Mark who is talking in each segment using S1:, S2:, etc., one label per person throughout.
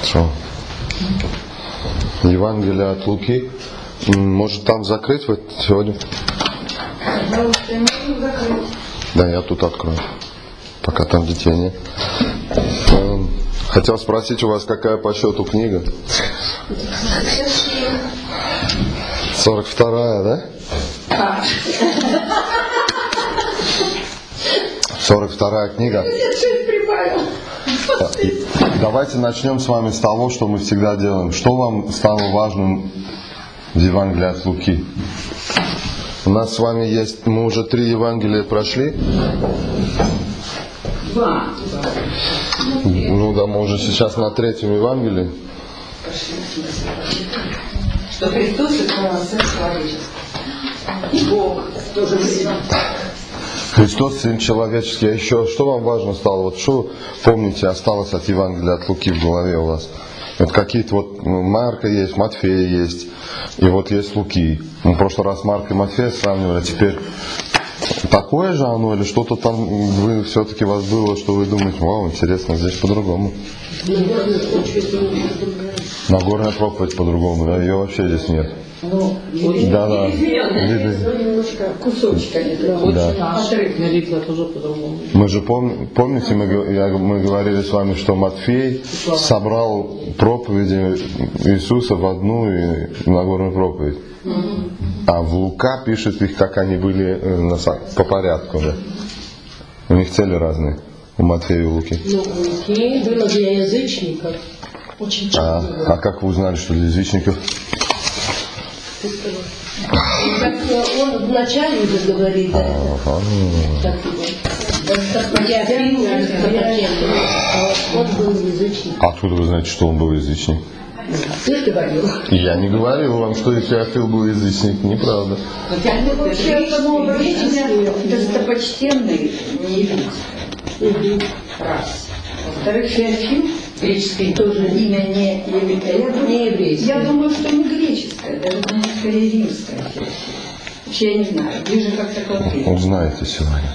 S1: Что? Евангелие от Луки. Может там закрыть вот сегодня? Да, я тут открою. Пока там детей нет. Хотел спросить у вас, какая по счету книга? 42-я, да? 42-я книга. Давайте начнем с вами с того, что мы всегда делаем. Что вам стало важным в Евангелии от Луки? У нас с вами есть, мы уже 3 Евангелия прошли.
S2: 2.
S1: Ну да, мы уже сейчас на 3-м Евангелии.
S2: Что Христос — это Сын человеческий. И Бог тоже время.
S1: Христос Сын человеческий. А еще, что вам важно стало? Вот что, помните, осталось от Евангелия от Луки в голове у вас? Вот какие-то вот Марка есть, Матфея есть, и вот есть Луки. Мы в прошлый раз Марка и Матфея сравнивали, а теперь такое же оно, или что-то там вы все-таки у вас было, что вы думаете, вау, интересно, здесь по-другому. Нагорная проповедь по-другому, да, ее вообще здесь нет. Да.
S2: Немножко кусочками.
S1: Да.
S2: Отрыв тоже по-другому.
S1: Мы же помните, мы говорили с вами, что Матфей собрал проповеди Иисуса в одну и Нагорную проповедь. А в Лука пишет их, как они были по порядку. Да? У них цели разные, у Матфея и у Луки.
S3: Ну, у Луки было для язычников. Очень часто.
S1: А как вы узнали, что для язычников?
S3: Как он вначале уже говорит, так он был язычник.
S1: Откуда вы знаете, что он был язычник?
S3: Ты же говорил.
S1: Я не говорил вам, что Феофил был язычник, неправда.
S2: Ну, вообще, самого времени достопочтенный не еврейский. Раз. Во-вторых, Феофил, греческое тоже имя не еврейское. Я думаю, что не греческое, даже скорее римское. Вообще я не знаю, ближе как-то к латыни.
S1: Узнаете сегодня.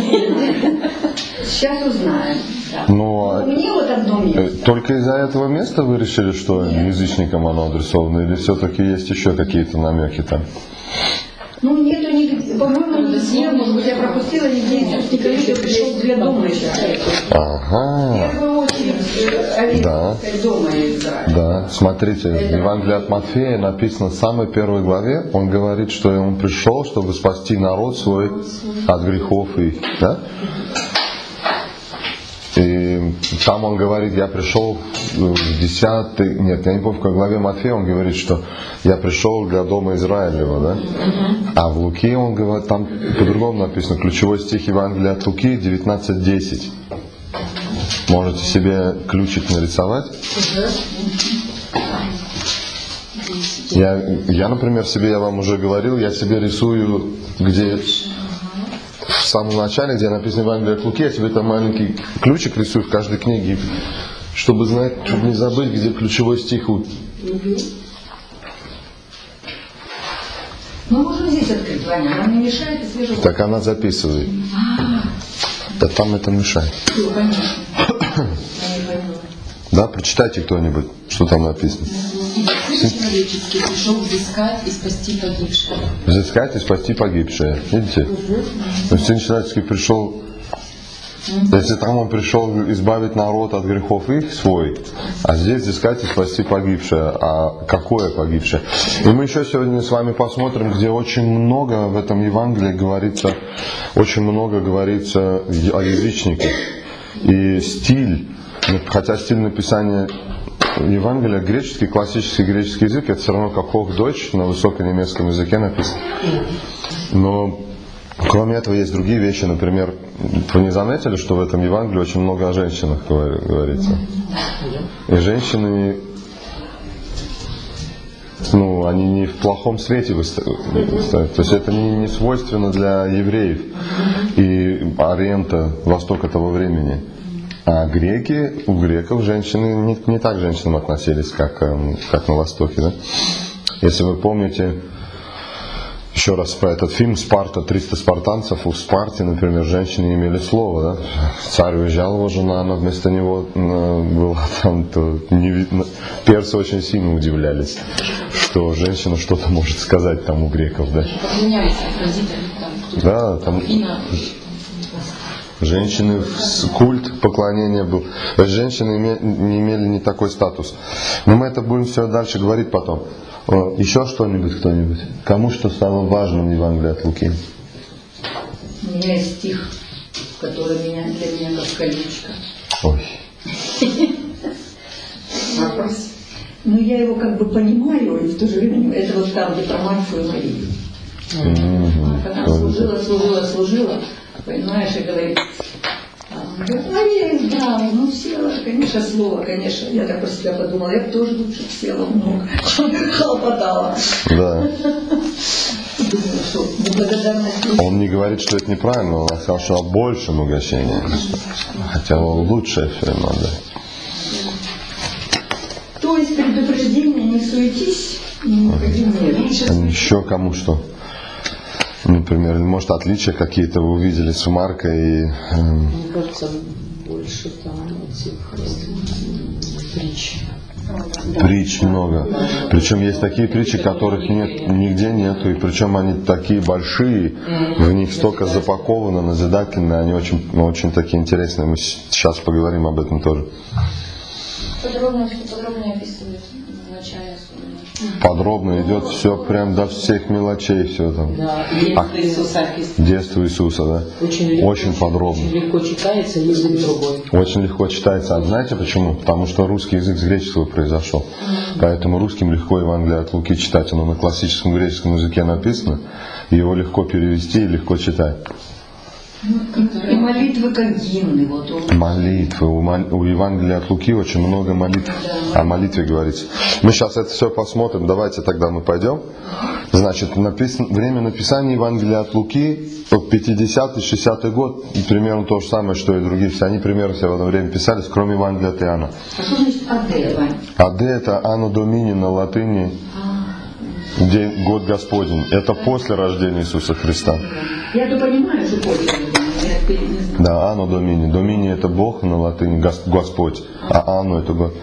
S2: Сейчас узнаем. Да.
S1: Но
S2: мне вот одно место.
S1: Только из-за этого места вы решили, что язычникам оно адресовано, или все-таки есть еще какие-то намеки там?
S2: Ну, нету нигде, по-моему, нигде, может быть, я пропустила, нигде Иисус Николаевич пришел для дома Израиля.
S1: Ага.
S2: В первую очередь,
S1: Да.
S2: дома Израиля.
S1: Да, смотрите, в Евангелии от Матфея написано в самой первой главе, он говорит, что он пришел, чтобы спасти народ свой от грехов их, да? И там он говорит, я пришел в 10-й, нет, я не помню, в какой главе Матфея он говорит, что я пришел для дома Израилева, да? А в Луке он говорит, там по-другому написано, ключевой стих Евангелия от Луки 19:10. Можете себе ключик нарисовать? Я, например, себе, я вам уже говорил, я себе рисую, где в самом начале, где написано Евангелие от Луки, я себе там маленький ключик рисую в каждой книге, чтобы знать, чтобы не забыть, где ключевой стих.
S2: Ну, можем здесь открыть, Ваня, нам не мешает и свежо.
S1: Так она записывает. Да там это мешает.
S2: Ну, конечно. Я не поняла.
S1: Да, прочитайте кто-нибудь, что там написано.
S4: Сын человеческий пришел взыскать и спасти погибших.
S1: Взыскать и спасти погибшие. Видите? То есть Сын человеческий пришел, если там он пришел избавить народ от грехов их свой, а здесь взыскать и спасти погибшее. А какое погибшее? И мы еще сегодня с вами посмотрим, где очень много в этом Евангелии говорится, очень много говорится о язычниках. И стиль, хотя стиль написания Евангелие греческий, классический греческий язык, это все равно как Hochdeutsch на высоконемецком языке написано. Но кроме этого есть другие вещи, например, вы не заметили, что в этом Евангелии очень много о женщинах говорится? И женщины, ну, они не в плохом свете выставляют. То есть это не свойственно для евреев и Ориента, Востока того времени. А греки, у греков женщины не так к женщинам относились, как на Востоке. Да? Если вы помните, Еще раз про этот фильм «Спарта», 300 спартанцев. У Спарте, например, женщины имели слово. Да? Царь уезжал, его жена, она вместо него была там. То не видно. Персы очень сильно удивлялись, что женщина что-то может сказать там у греков. Да, да там женщины, культ поклонения был. Женщины не имели не такой статус. Но мы это будем все дальше говорить потом. Еще что-нибудь, кто-нибудь? Кому что самое важное в Евангелии от Луки?
S2: У меня есть стих, который для меня как колечко.
S1: Ой.
S2: Вопрос. Ну, я его как бы понимаю, и в то же время это вот там, где про Марфу и Марию. Она служила, понимаешь, и говорит, Мария, да, ну села, конечно, слово, конечно. Я так про себя подумала, я бы тоже лучше села много, хлопотала.
S1: Да.
S2: Думаю, что благодарность.
S1: Он не говорит, что это неправильно, он сказал, что о большем угощении. Хотя он лучшее все равно, да.
S2: То есть предупреждение, не суетись, не ходи мне.
S1: Еще кому что? Например, может, отличия какие-то вы увидели с Маркой?
S3: Мне кажется, больше там этих притч.
S1: Притч много. Причем есть такие притчи, которых нигде нету, и причем они такие большие, в них столько запаковано, назидательно, они очень такие интересные. Мы сейчас поговорим об этом тоже.
S4: Подробнее описывает в начале.
S1: Подробно идет все прям до всех мелочей, все там.
S3: Да, детство Иисуса.
S1: Детство Иисуса, да. Очень подробно.
S3: Очень легко читается, язык другой.
S1: Очень легко читается. А знаете почему? Потому что русский язык с греческого произошел. Поэтому русским легко Евангелие от Луки читать. Оно на классическом греческом языке написано. Его легко перевести и легко читать.
S2: И молитвы как гимны. Вот
S1: Молитвы. У Евангелия от Луки очень много молитв. О молитве говорится. Мы сейчас это все посмотрим. Давайте тогда мы пойдем. Значит, время написания Евангелия от Луки 50-й, 60-й год. Примерно то же самое, что и другие. Все они примерно все в это время писались, кроме Евангелия от Иоанна.
S2: А что значит Аде, Вань?
S1: Аде это Anno Domini на латыни. День, год Господень. Это после рождения Иисуса Христа.
S2: Я-то понимаю, что после.
S1: Да, Anno Domini. Domini это Бог на латыни, Господь. А Anno это год.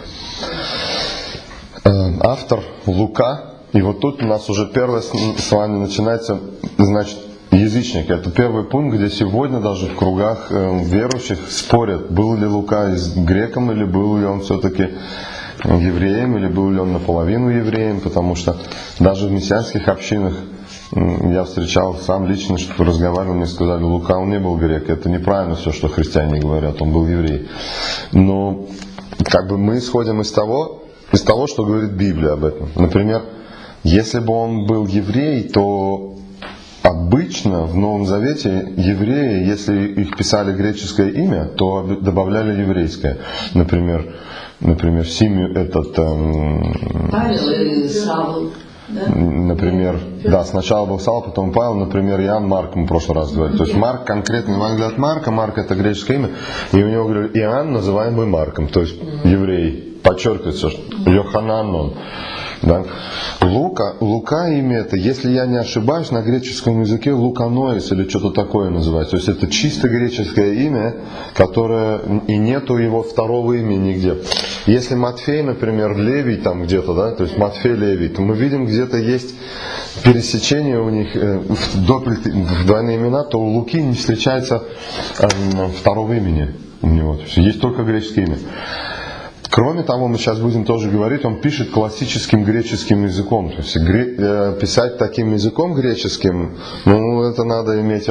S1: Автор Лука. И вот тут у нас уже первое с вами начинается, значит, язычник. Это первый пункт, где сегодня даже в кругах верующих спорят, был ли Лука греком или был ли он все-таки евреем, или был ли он наполовину евреем, потому что даже в мессианских общинах я встречал сам лично, что разговаривал, мне сказали, Лука, он не был грек. Это неправильно все, что христиане говорят, он был еврей. Но как бы мы исходим из того, что говорит Библия об этом. Например, если бы он был еврей, то обычно в Новом Завете евреи, если их писали греческое имя, то добавляли еврейское. Например, Симеон,
S2: Павел и Савл. Да?
S1: Например, да, сначала был Савл, потом Павел, например, Иоанн, Марк, мы в прошлый раз говорили. То есть Марк конкретно Евангелие от Марка, Марк это греческое имя, и у него говорят, Иоанн, называемый Марком, то есть еврей, подчеркивается, что Йоханан он. Да? Лука имя это, если я не ошибаюсь, на греческом языке Луканоис или что-то такое называется. То есть это чисто греческое имя, которое и нету его второго имени нигде. Если Матфей, например, Левий там где-то, да, то есть Матфей Левий, то мы видим где-то есть пересечение у них в двойные имена, то у Луки не встречается второго имени у него. То есть есть только греческое имя. Кроме того, мы сейчас будем тоже говорить, он пишет классическим греческим языком. То есть писать таким языком греческим, это надо иметь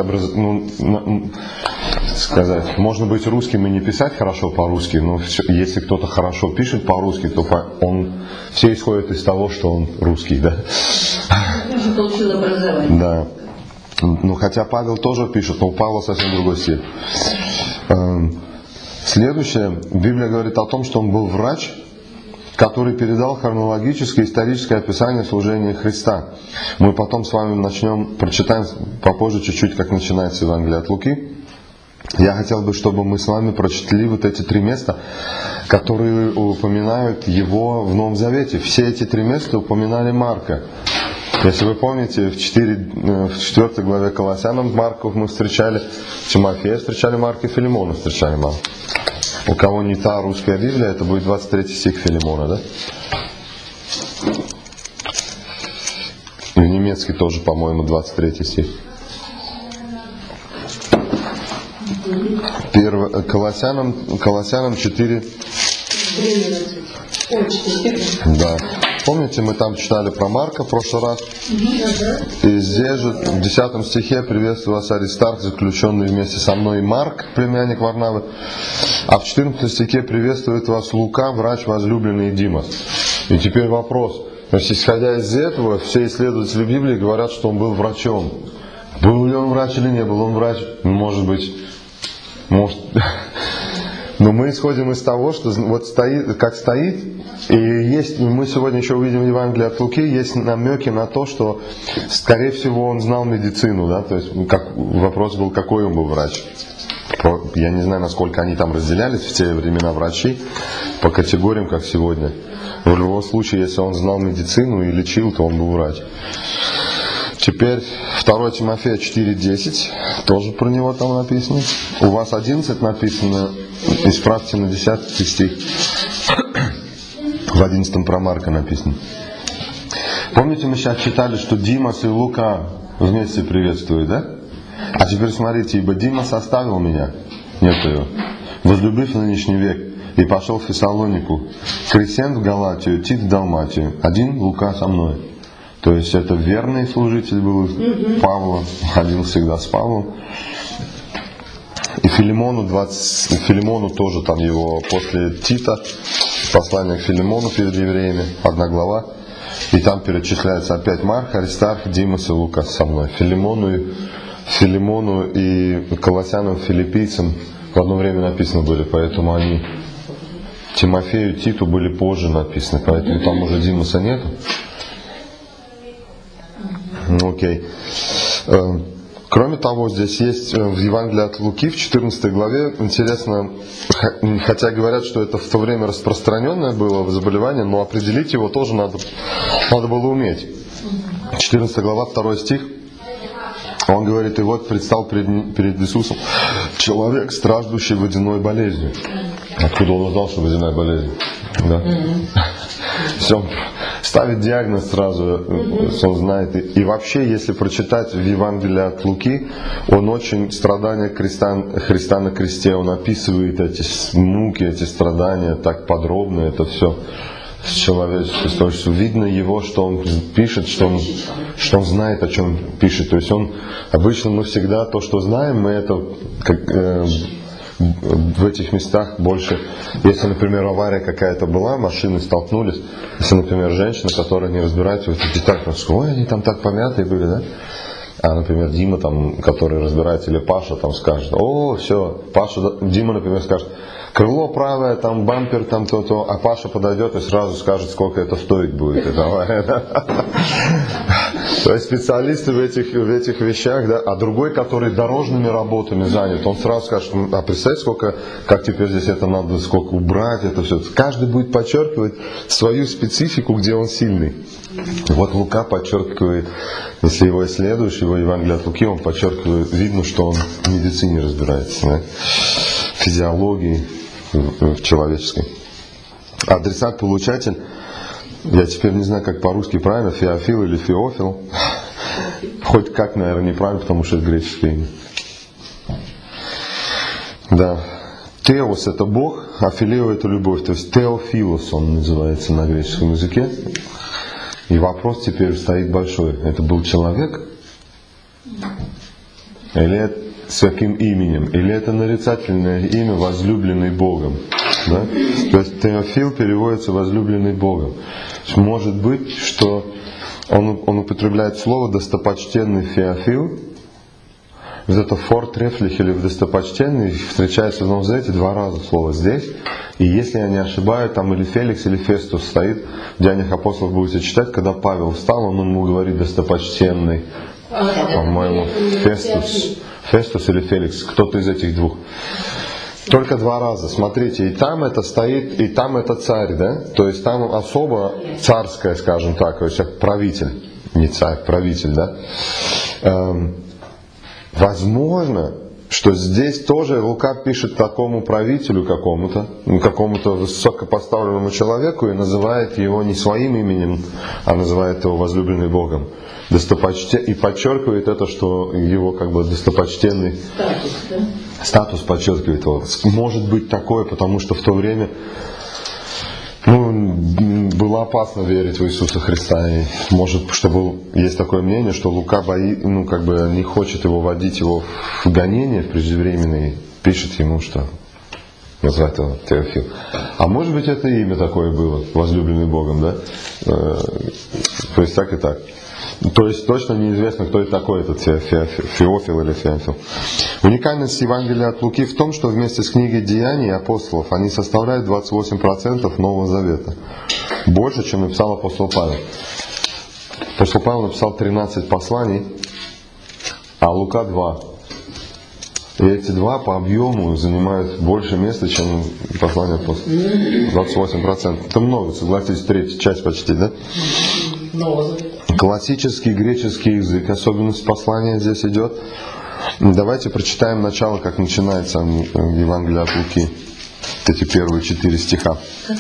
S1: сказать. Можно быть русским и не писать хорошо по-русски, но если кто-то хорошо пишет по-русски, то все исходят из того, что он русский, да.
S2: Я же получил образование.
S1: Да. Ну, хотя Павел тоже пишет, но у Павла совсем другой стиль. Следующее, Библия говорит о том, что он был врач, который передал хронологическое историческое описание служения Христа. Мы потом с вами прочитаем попозже чуть-чуть, как начинается Евангелие от Луки. Я хотел бы, чтобы мы с вами прочитали вот эти 3 места, которые упоминают его в Новом Завете. Все эти 3 места упоминали Марка. Если вы помните, в 4 главе Колоссянам Марков мы встречали, Тимофея встречали Марка и Филимона встречали Марка. У кого не та русская Библия, это будет 23 стих Филимона, да? И в немецкий тоже, по-моему, 23 стих. Колоссянам 4. Да. Помните, мы там читали про Марка в прошлый раз? И здесь же в 10 стихе приветствую вас, Аристарх, заключенный вместе со мной, и Марк, племянник Варнавы. А в 14 стихе приветствует вас Лука, врач возлюбленный, и Димас. И теперь вопрос. То есть, исходя из этого, все исследователи Библии говорят, что он был врачом. Был ли он врач или не был он врач? Может быть. Но мы исходим из того, что вот стоит, как стоит, и есть, мы сегодня еще увидим в Евангелии от Луки, есть намеки на то, что, скорее всего, он знал медицину, да, то есть вопрос был, какой он был врач. Я не знаю, насколько они там разделялись в те времена врачи по категориям, как сегодня. Но в любом случае, если он знал медицину и лечил, то он был врач. Теперь 2 Тимофея 4:10, тоже про него там написано. У вас 11 написано, исправьте на 10 стих. В 11 про Марка написано. Помните, мы сейчас читали, что Димас и Лука вместе приветствуют, да? А теперь смотрите, ибо Димас оставил меня, нет его, возлюбив нынешний век, и пошел в Фессалонику, Кресент в Галатию, Тит в Далматию, один Лука со мной. То есть это верный служитель был Павла, ходил всегда с Павлом. И Филимону тоже там его после Тита, послание к Филимону перед евреями, 1 глава. И там перечисляется опять Марк, Аристарх, Димас и Лука со мной. Филимону и Колоссянам, филиппийцам в одно время написаны были, поэтому они Тимофею, Титу были позже написаны, поэтому там уже Димаса нету. Окей. Кроме того, здесь есть в Евангелии от Луки в 14 главе, интересно, хотя говорят, что это в то время распространенное было заболевание, но определить его тоже надо было уметь. 14 глава, 2 стих, он говорит, и вот предстал перед Иисусом человек, страждущий водяной болезнью. Откуда он узнал, что водяная болезнь? Да. Все, ставит диагноз сразу, он знает. И вообще, если прочитать в Евангелии от Луки, он очень страдания Христа на кресте, он описывает эти муки, эти страдания так подробно, это все с человеческой точки. Видно его, что он пишет, что он знает, о чем пишет. То есть он обычно мы всегда то, что знаем, мы это в этих местах больше. Если, например, авария какая-то была, машины столкнулись, если, например, женщина, которая не разбирается в этих деталях, скажет, ой, они там так помятые были, да? А, например, Дима, там, который разбирается, или Паша там скажет, о, все, Дима, например, скажет, крыло правое, там бампер, там то-то, а Паша подойдет и сразу скажет, сколько это стоить будет. То есть специалисты в этих вещах, да, а другой, который дорожными работами занят, он сразу скажет, а представь, как теперь здесь это надо, сколько убрать, это все. Каждый будет подчеркивать свою специфику, где он сильный. Вот Лука подчеркивает, если его исследуешь, его Евангелие от Луки, он подчеркивает, видно, что он в медицине разбирается, да? Физиологии человеческой. Адресат-получатель, я теперь не знаю, как по-русски правильно, Феофил или Феофил. Хоть как, наверное, неправильно, потому что это греческое имя. Да. Теос — это Бог, а филео — это любовь. То есть Теофилос он называется на греческом языке. И вопрос теперь стоит большой. Это был человек? Или с каким именем? Или это нарицательное имя, возлюбленный Богом? Да? То есть Теофил переводится возлюбленный Богом. Может быть, что он употребляет слово достопочтенный Феофил. Вот это фортрефлих или достопочтенный встречается в Новом Завете 2 раза слово здесь. И если я не ошибаюсь, там или Феликс, или Фестус стоит, в Деяниях апостолов будете читать, когда Павел встал, он ему говорит достопочтенный. По-моему, Фестус или Феликс, кто-то из этих двух. Только 2 раза, смотрите, и там это стоит, и там это царь, да? То есть там особо царское, скажем так, то есть как правитель. не царь, правитель, да? Возможно, что здесь тоже Лука пишет такому правителю какому-то высокопоставленному человеку и называет его не своим именем, а называет его возлюбленный Богом. И подчеркивает это, что его как бы достопочтенный статус подчеркивает его. Может быть такое, потому что в то время было опасно верить в Иисуса Христа. И может, есть такое мнение, что Лука не хочет вводить его в гонение в преждевременное, пишет ему, что называет его Теофил. А может быть, это имя такое было, возлюбленный Богом, да? То есть так и так. То есть точно неизвестно, кто это такой, этот Феофил или Феофил. Уникальность Евангелия от Луки в том, что вместе с книгой Деяний апостолов они составляют 28% Нового Завета. Больше, чем написал апостол Павел. Апостол Павел написал 13 посланий, а Лука 2. И эти два по объему занимают больше места, чем послание апостолов. 28%. Это много, согласитесь, третья часть почти, да?
S3: Нового Завета.
S1: Классический греческий язык, особенность послания здесь идет. Давайте прочитаем начало, как начинается Евангелие от Луки. Эти первые 4 стиха.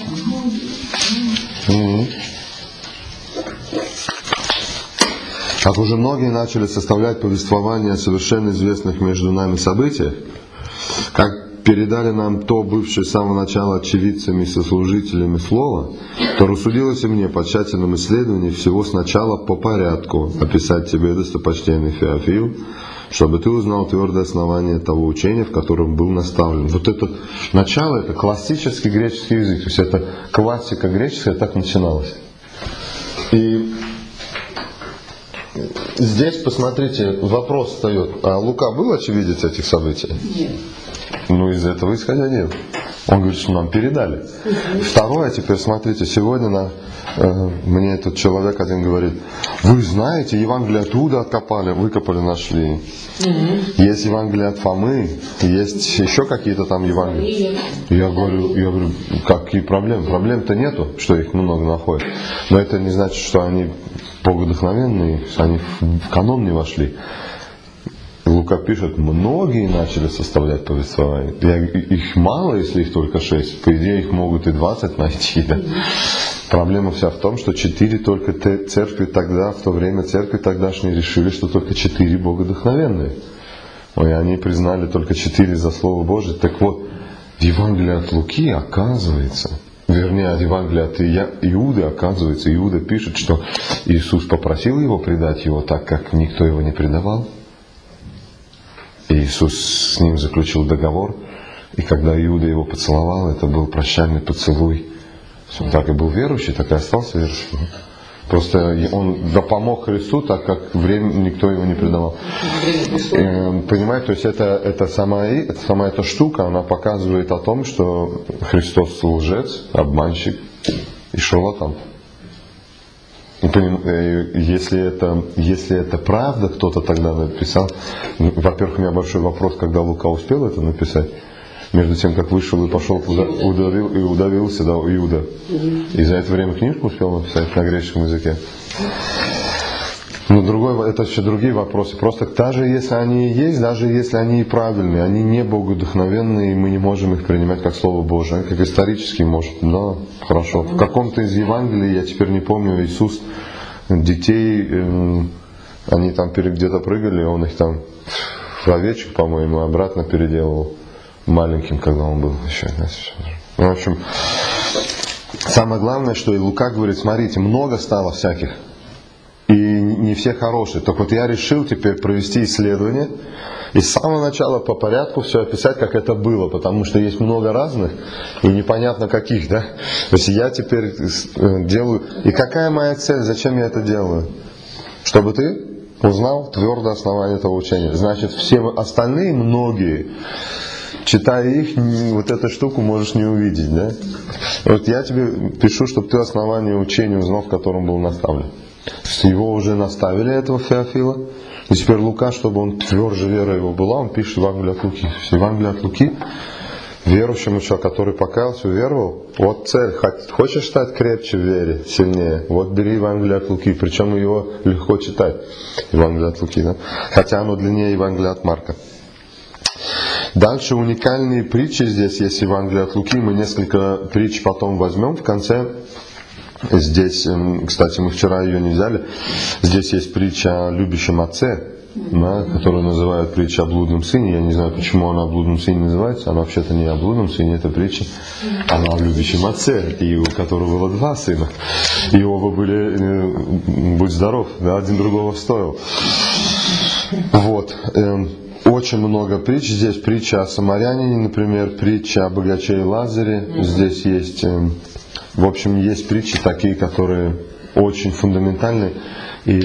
S1: Как уже многие начали составлять повествование о совершенно известных между нами событиях, как передали нам то, бывшие с самого начала очевидцами и сослужителями слова, то рассудилось и мне по тщательном исследовании всего сначала по порядку описать тебе, достопочтенный Феофил, чтобы ты узнал твердое основание того учения, в котором был наставлен. Вот это начало, это классический греческий язык, то есть это классика греческая, так начиналась. И здесь, посмотрите, вопрос встает. А Лука был очевидец этих событий?
S2: Нет.
S1: Из этого исходя нет. Он говорит, что нам передали. Второе, теперь смотрите, сегодня мне этот человек один говорит, вы знаете, Евангелие оттуда выкопали, нашли. Есть Евангелие от Фомы, есть еще какие-то там Евангелия. Я говорю, какие проблемы? Проблем-то нету, что их много находят. Но это не значит, что они богодухновенные, что они в канон не вошли. Лука пишет, многие начали составлять повествование. Их мало, если их только 6. По идее, их могут и 20 найти. Да? Проблема вся в том, что 4 только церкви тогда, в то время церкви тогдашние решили, что только 4 богодухновенные. И они признали только 4 за Слово Божие. Так вот, в Евангелии от Луки оказывается, вернее, от Евангелия от Иуды, оказывается, Иуда пишет, что Иисус попросил его предать его так, как никто его не предавал. И Иисус с ним заключил договор, и когда Иуда его поцеловал, это был прощальный поцелуй. Он так и был верующий, так и остался верующим. Просто он помог Христу, так как время никто его не предавал. Понимаете, то есть это сама эта штука, она показывает о том, что Христос лжец, обманщик и шарлатан. Если это правда, кто-то тогда написал. Во-первых, у меня большой вопрос, когда Лука успел это написать. Между тем, как вышел и пошел, удавился Иуда. И за это время книжку успел написать на греческом языке. Но это еще другие вопросы. Просто даже если они и есть, даже если они и правильные, они не богодухновенные, и мы не можем их принимать как Слово Божие. Как исторически, может, да, хорошо. В каком-то из Евангелий, я теперь не помню, Иисус детей, они там где-то прыгали, он их там в овечек, по-моему, обратно переделывал маленьким, когда он был еще. В общем, самое главное, что и Лука говорит, смотрите, много стало всяких. И не все хорошие. Так вот я решил теперь провести исследование и с самого начала по порядку все описать, как это было, потому что есть много разных и непонятно каких, да? То есть я теперь делаю... И какая моя цель, зачем я это делаю? Чтобы ты узнал твердое основание этого учения. Значит, все остальные, многие, читая их, вот эту штуку можешь не увидеть, да? Вот я тебе пишу, чтобы ты основание учения узнал, в котором был наставлен. Его уже наставили, этого Феофила. И теперь Лука, чтобы он тверже вера его была, он пишет Евангелие от Луки. Евангелие от Луки верующему человеку, который покаялся, уверовал, вот цель. Хочешь стать крепче в вере, сильнее? Вот бери Евангелие от Луки, причем его легко читать, Евангелие от Луки, да? Хотя оно длиннее Евангелия от Марка. Дальше уникальные притчи здесь есть, Евангелие от Луки. Мы несколько притч потом возьмем в конце. Здесь, кстати, мы вчера ее не взяли. Здесь есть притча о любящем отце, да, которую называют притча о блудном сыне. Я не знаю, почему она о блудном сыне называется. Она вообще-то не о блудном сыне, это притча. Она о любящем отце, и у которого было 2 сына. И оба были, будь здоров, да, один другого стоил. Вот. Очень много притч. Здесь притча о самарянине, например, притча о богаче и Лазаре. Здесь есть, в общем, есть притчи такие, которые очень фундаментальны. И,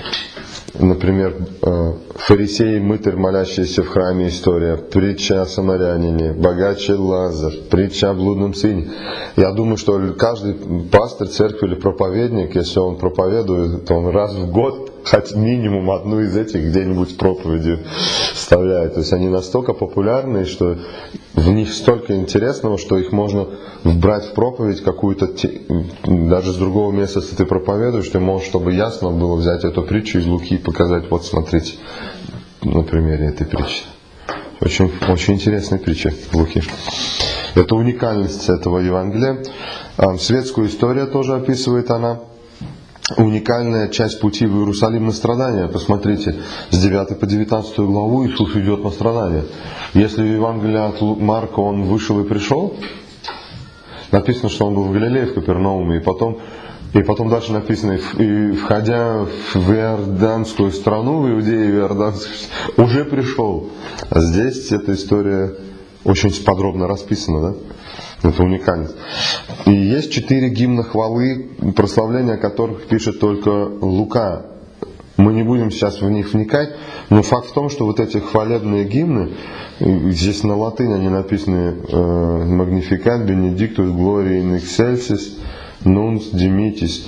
S1: например, фарисей, мытарь, молящийся в храме, история, притча о самарянине, богач и Лазар, притча о блудном сыне. Я думаю, что каждый пастырь церкви или проповедник, если он проповедует, то он раз в год хоть минимум одну из этих где-нибудь проповеди вставляет. То есть они настолько популярны, что в них столько интересного, что их можно брать в проповедь какую-то, даже с другого места, если ты проповедуешь, ты можешь, чтобы ясно было, взять эту притчу из Луки и показать, вот смотрите, на примере этой притчи. Очень, очень интересная притча в Луки. Это уникальность этого Евангелия. Светскую историю тоже описывает она. Уникальная часть пути в Иерусалим на страдания. Посмотрите, с 9 по 19 главу Иисус идет на страдания. Если в Евангелии от Марка он вышел и пришел, написано, что он был в Галилее, в Капернауме, и потом дальше написано, и входя в Иорданскую страну, в Иудею, в Иорданскую, уже пришел. А здесь эта история очень подробно расписана, да? Это уникальность. И есть 4 гимна хвалы, прославления которых пишет только Лука. Мы не будем сейчас в них вникать, но факт в том, что вот эти хвалебные гимны, здесь на латыни они написаны Magnificat, Benedictus, Gloria in Excelsis, Nuns, Dimittis.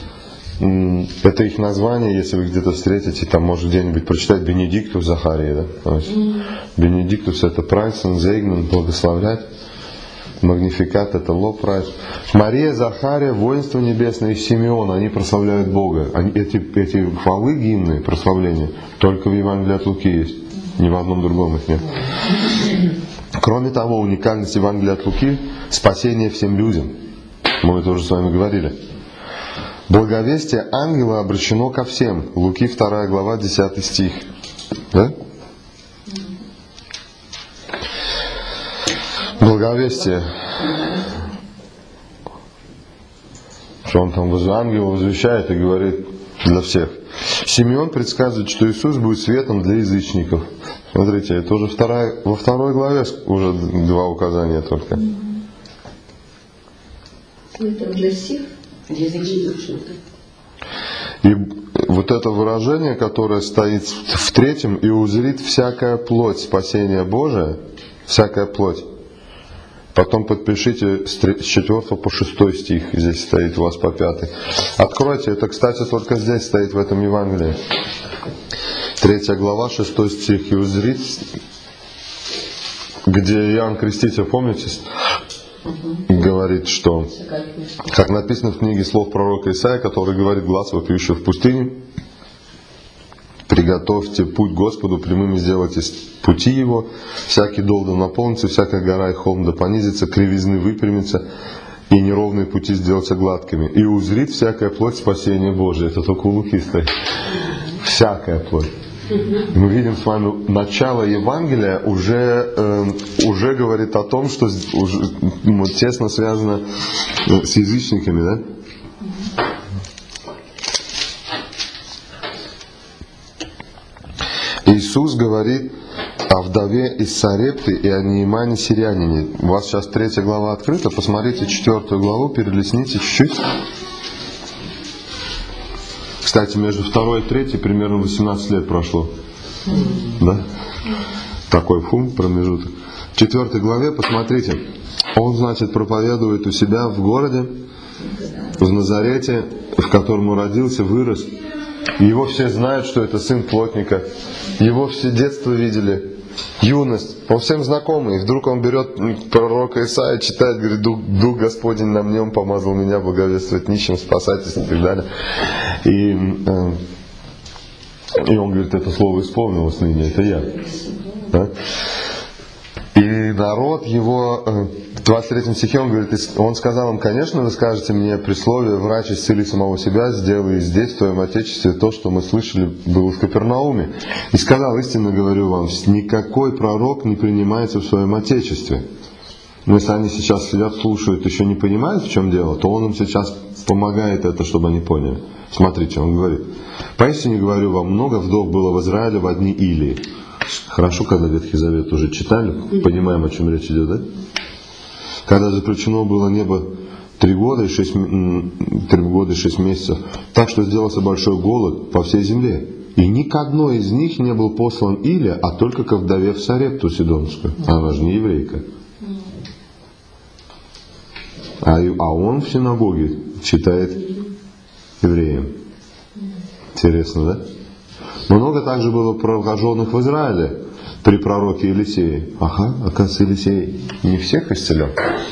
S1: Это их название, если вы где-то встретите, там может где-нибудь прочитать Benedictus Захария, да? Benedictus это Прайсен, Зейгнен, благословлять. Магнификат это лоб-прайс. Мария, Захария, воинство небесное и Симеон, они прославляют Бога. Эти хвалы, гимны, прославления только в Евангелии от Луки есть. Ни в одном другом их нет. Кроме того, уникальность Евангелия от Луки – спасение всем людям. Мы это уже с вами говорили. Благовестие ангела обращено ко всем. Луки 2 глава, 10 стих. Да? Благовестие. Что он там ангел возвещает и говорит для всех. Симеон предсказывает, что Иисус будет светом для язычников. Смотрите, это уже во 2 главе уже 2 указания только.
S2: Светом для всех?
S1: И вот это выражение, которое стоит в 3, и узрит всякая плоть спасения Божия, всякая плоть. Потом подпишите с 4 по 6 стих, здесь стоит у вас по 5. Откройте, это, кстати, только здесь стоит в этом Евангелии. 3 глава, 6 стих. И узрит, где Иоанн Креститель, помните, говорит, что, как написано в книге слов пророка Исаия, который говорит: глас вопиющий в пустыне, приготовьте путь Господу, прямыми сделайте пути Его, всякий дол да наполнится, всякая гора и холм да понизится, кривизны выпрямится, и неровные пути сделаются гладкими. И узрит всякая плоть спасения Божия. Это только у Луки стоит. Всякая плоть. Мы видим с вами, начало Евангелия уже говорит о том, что уже тесно связано с язычниками, да? Иисус говорит о вдове из Сарепты и о Неимане сирянине. У вас сейчас 3 глава открыта, посмотрите 4 главу, перелистните чуть-чуть. Кстати, между 2 и 3 примерно 18 лет прошло. Да? Такой промежуток. В 4 главе, посмотрите, он, значит, проповедует у себя в городе, в Назарете, в котором он родился, вырос. Его все знают, что это сын плотника. Его все детство видели. юность, он всем знакомый. И вдруг он берет пророка Исаия, читает, говорит, Дух Господень на нем помазал меня благовествовать нищим, спасать и так далее. И он говорит, это слово исполнилось ныне, это я. Да? И народ его, в 23 стихе он говорит, он сказал им, конечно, вы скажете мне присловие, врач исцели самого себя, сделай здесь, в твоем Отечестве, то, что мы слышали, было в Капернауме. И сказал, истинно говорю вам, никакой пророк не принимается в своем Отечестве. Но если они сейчас сидят, слушают, еще не понимают, в чем дело, то он им сейчас помогает это, чтобы они поняли. Смотрите, он говорит, поистине говорю вам, много вдов было в Израиле в одни Илии. Хорошо, когда Ветхий Завет уже читали, понимаем, о чем речь идет, да? Когда заключено было небо 3 года и 6 месяцев, так что сделался большой голод по всей земле. И ни к одной из них не был послан Илия, а только ко вдове в Сарепту Сидонскую. Она же не еврейка. А он в синагоге читает евреям. Интересно, да? Много также было прокаженных в Израиле при пророке Елисее. Ага, оказывается, Елисей не всех исцелял.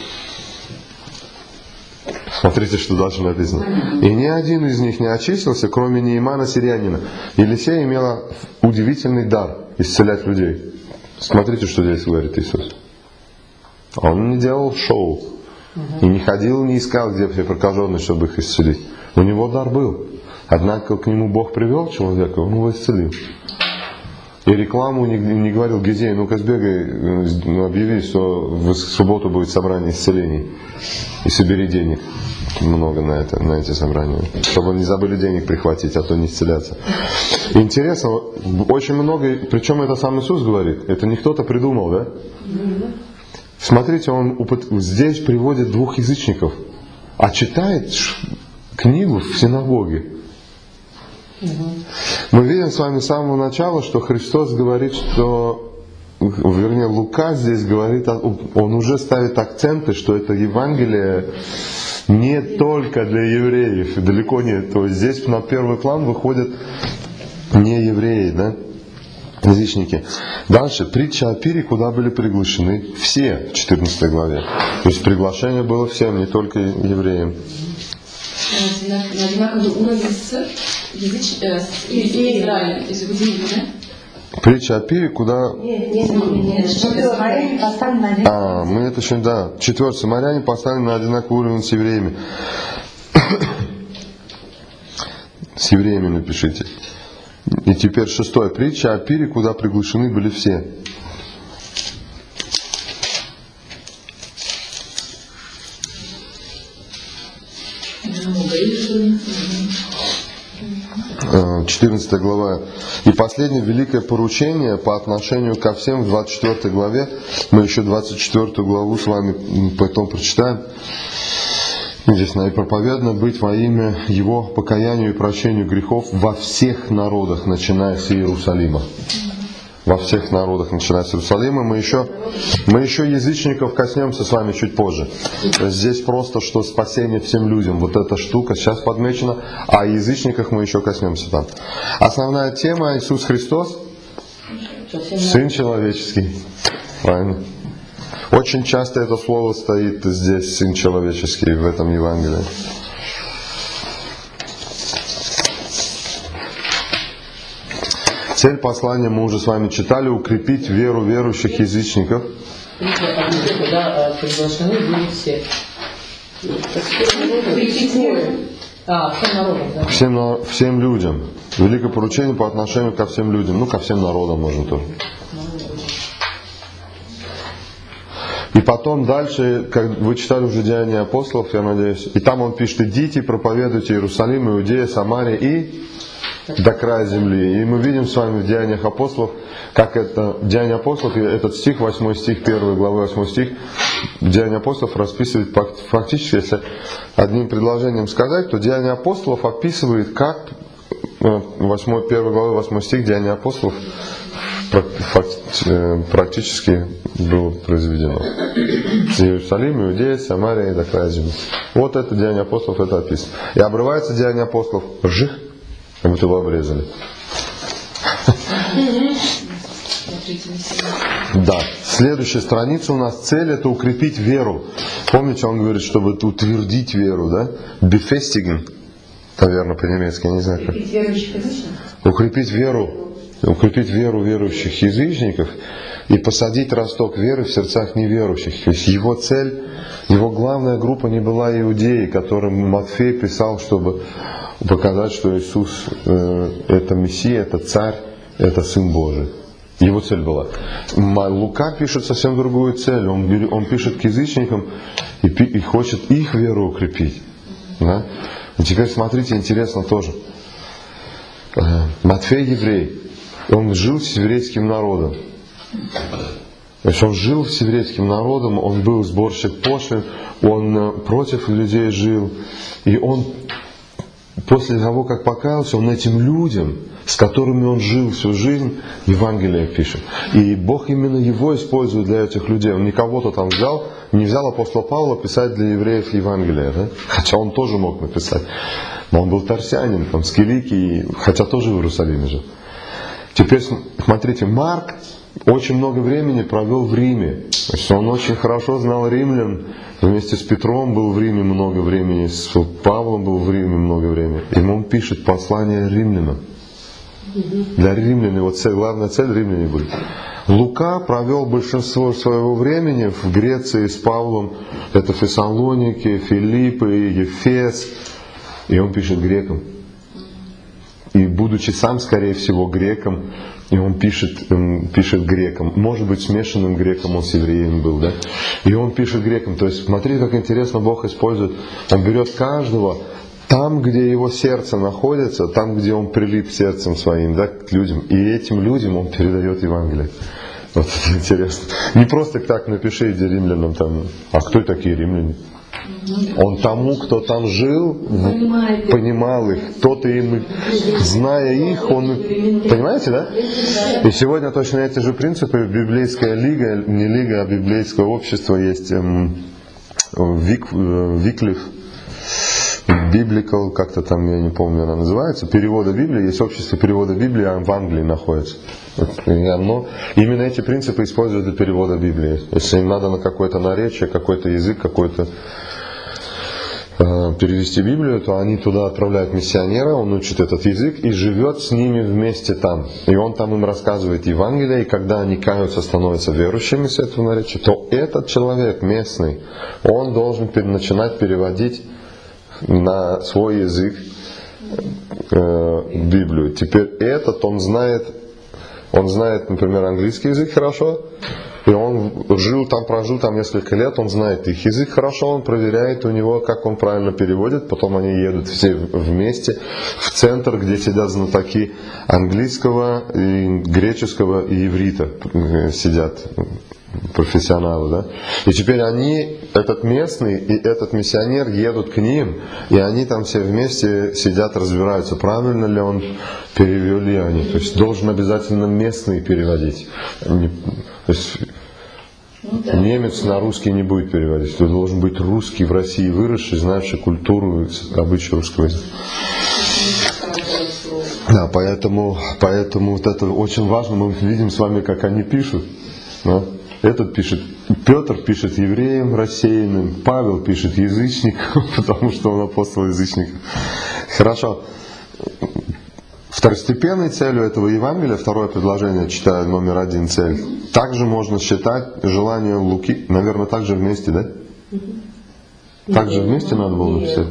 S1: Смотрите, что дальше написано. И ни один из них не очистился, кроме Неимана сирянина. Елисей имела удивительный дар исцелять людей. Смотрите, что здесь говорит Иисус. Он не делал шоу. И не ходил, не искал, где все прокаженные, чтобы их исцелить. У него дар был. Однако к нему Бог привел человека, он его исцелил. И рекламу не говорил, Гизей, ну-ка сбегай, объяви, что в субботу будет собрание исцелений. И собери денег много на эти собрания. Чтобы не забыли денег прихватить, а то не исцеляться. Интересно, очень много, причем это сам Иисус говорит, это не кто-то придумал, да? Смотрите, он здесь приводит 2 язычников, а читает книгу в синагоге. Мы видим с вами с самого начала, что Христос говорит, что, вернее, Лука здесь говорит, он уже ставит акценты, что это Евангелие не только для евреев, далеко нет. То есть здесь на первый план выходят не евреи, да? Язычники. Дальше, притча о пире, куда были приглашены все, в 14 главе. То есть приглашение было всем, не только евреям.
S4: На одинаковый уровень с Израилем, из Иудеи, да?
S1: Притча о пире, куда...
S2: Нет. Самаряне поставлены на один.
S1: Мы это еще, да. 4. Самаряне поставлены на одинаковый уровень с евреями. С евреями напишите. И теперь 6. Притча о пире, куда приглашены были все.
S2: Да.
S1: 14 глава. И последнее великое поручение по отношению ко всем в 24 главе. Мы еще 24 главу с вами потом прочитаем. Здесь и проповедано быть во имя Его покаянию и прощению грехов во всех народах, начиная с Иерусалима. Во всех народах, начиная с Иерусалима. Мы еще язычников коснемся с вами чуть позже. Здесь просто, что спасение всем людям. Вот эта штука сейчас подмечена. А о язычниках мы еще коснемся там. Основная тема — Иисус Христос, Сын человеческий. Правильно? Очень часто это слово стоит здесь, Сын человеческий, в этом Евангелии. Цель послания мы уже с вами читали: укрепить веру верующих язычников.
S3: Куда приглашены были все. Всем народам, да?
S1: Всем людям. Великое поручение по отношению ко всем людям. Ну, ко всем народам можно тоже. И потом дальше, как вы читали уже Деяния апостолов, я надеюсь, и там он пишет: идите, проповедуйте Иерусалим, Иудея, Самария и до края земли. И мы видим с вами в Деяниях апостолов, как это, Деяния апостолов, этот стих, 8 стих, 1 главы, 8 стих, Деяния апостолов расписывает фактически, если одним предложением сказать, то Деяния апостолов описывает, как 1 главы, 8 стих Деяния апостолов практически было произведено. Иерусалим, Иудея, Самария и до края земли. Вот это Деяния апостолов, это описано. И обрывается Деяния апостолов, жих, как будто его обрезали.
S4: Смотрите на себя.
S1: Да. Следующая страница у нас. Цель — это укрепить веру. Помните, он говорит, чтобы утвердить веру, да? Befestigen, наверное, по-немецки, я не знаю как. Укрепить веру верующих язычников и посадить росток веры в сердцах неверующих. То есть его цель, его главная группа не была иудеи, которым Матфей писал, чтобы показать, что Иисус это Мессия, это Царь, это Сын Божий. Его цель была. Лука пишет совсем другую цель. Он пишет к язычникам и хочет их веру укрепить. Да? И теперь смотрите, интересно тоже. Матфей еврей. Он жил с еврейским народом. То есть он жил с еврейским народом, он был сборщик пошлин, он против людей жил. И он после того, как покаялся, он этим людям, с которыми он жил всю жизнь, Евангелие пишет. И Бог именно его использует для этих людей. Он не кого-то там не взял апостола Павла писать для евреев Евангелие. Да? Хотя он тоже мог написать. Но он был тарсянин, там, с Киликии, хотя тоже в Иерусалиме жил. Теперь смотрите, Марк очень много времени провел в Риме. То есть он очень хорошо знал римлян. Вместе с Петром был в Риме много времени, с Павлом был в Риме много времени. И он пишет послание римлянам. Для римлян его главная цель римляне были. Лука провел большинство своего времени в Греции с Павлом. Это Фессалоники, Филиппы, Ефес. И он пишет грекам. И будучи сам, скорее всего, греком, и он пишет грекам. Может быть, смешанным греком, он с евреем был, да? И он пишет грекам. То есть, смотри, как интересно Бог использует. Он берет каждого там, где его сердце находится, там, где он прилип сердцем своим, да, к людям. И этим людям он передает Евангелие. Вот это интересно. Не просто так напиши римлянам там, а кто такие римляне? Он тому, кто там жил, понимал их. Тот им, зная их, он... Понимаете, да? И сегодня точно эти же принципы. Библейская лига, не лига, а библейское общество есть. Виклиф, Biblical, как-то там, я не помню, она называется. Перевода Библии. Есть общество перевода Библии, а в Англии находится. Именно эти принципы используют для перевода Библии. Если им надо на какое-то наречие, какой-то язык, какой-то перевести Библию, то они туда отправляют миссионера, он учит этот язык и живет с ними вместе там. И он там им рассказывает Евангелие, и когда они каются, становятся верующими с этого наречия, то этот человек местный, он должен начинать переводить на свой язык Библию. Теперь этот он знает, например, английский язык хорошо, и он прожил там несколько лет, он знает их язык хорошо, он проверяет у него, как он правильно переводит, потом они едут все вместе в центр, где сидят знатоки английского, и греческого и иврита, сидят профессионалы, да? И теперь этот местный и этот миссионер едут к ним, и они там все вместе сидят, разбираются, правильно ли он перевели они. То есть должен обязательно местный переводить. То есть немец на русский не будет переводить. То должен быть русский в России выросший, знающий культуру и обычаи русского языка. Да, поэтому вот это очень важно. Мы видим с вами, как они пишут. Да? Петр пишет евреям рассеянным, Павел пишет язычникам, потому что он апостол язычников. Хорошо. Второстепенной целью этого Евангелия, второе предложение, читаю номер 1 цель, также можно считать желание Луки, наверное, также вместе, да? Также вместе надо было написать?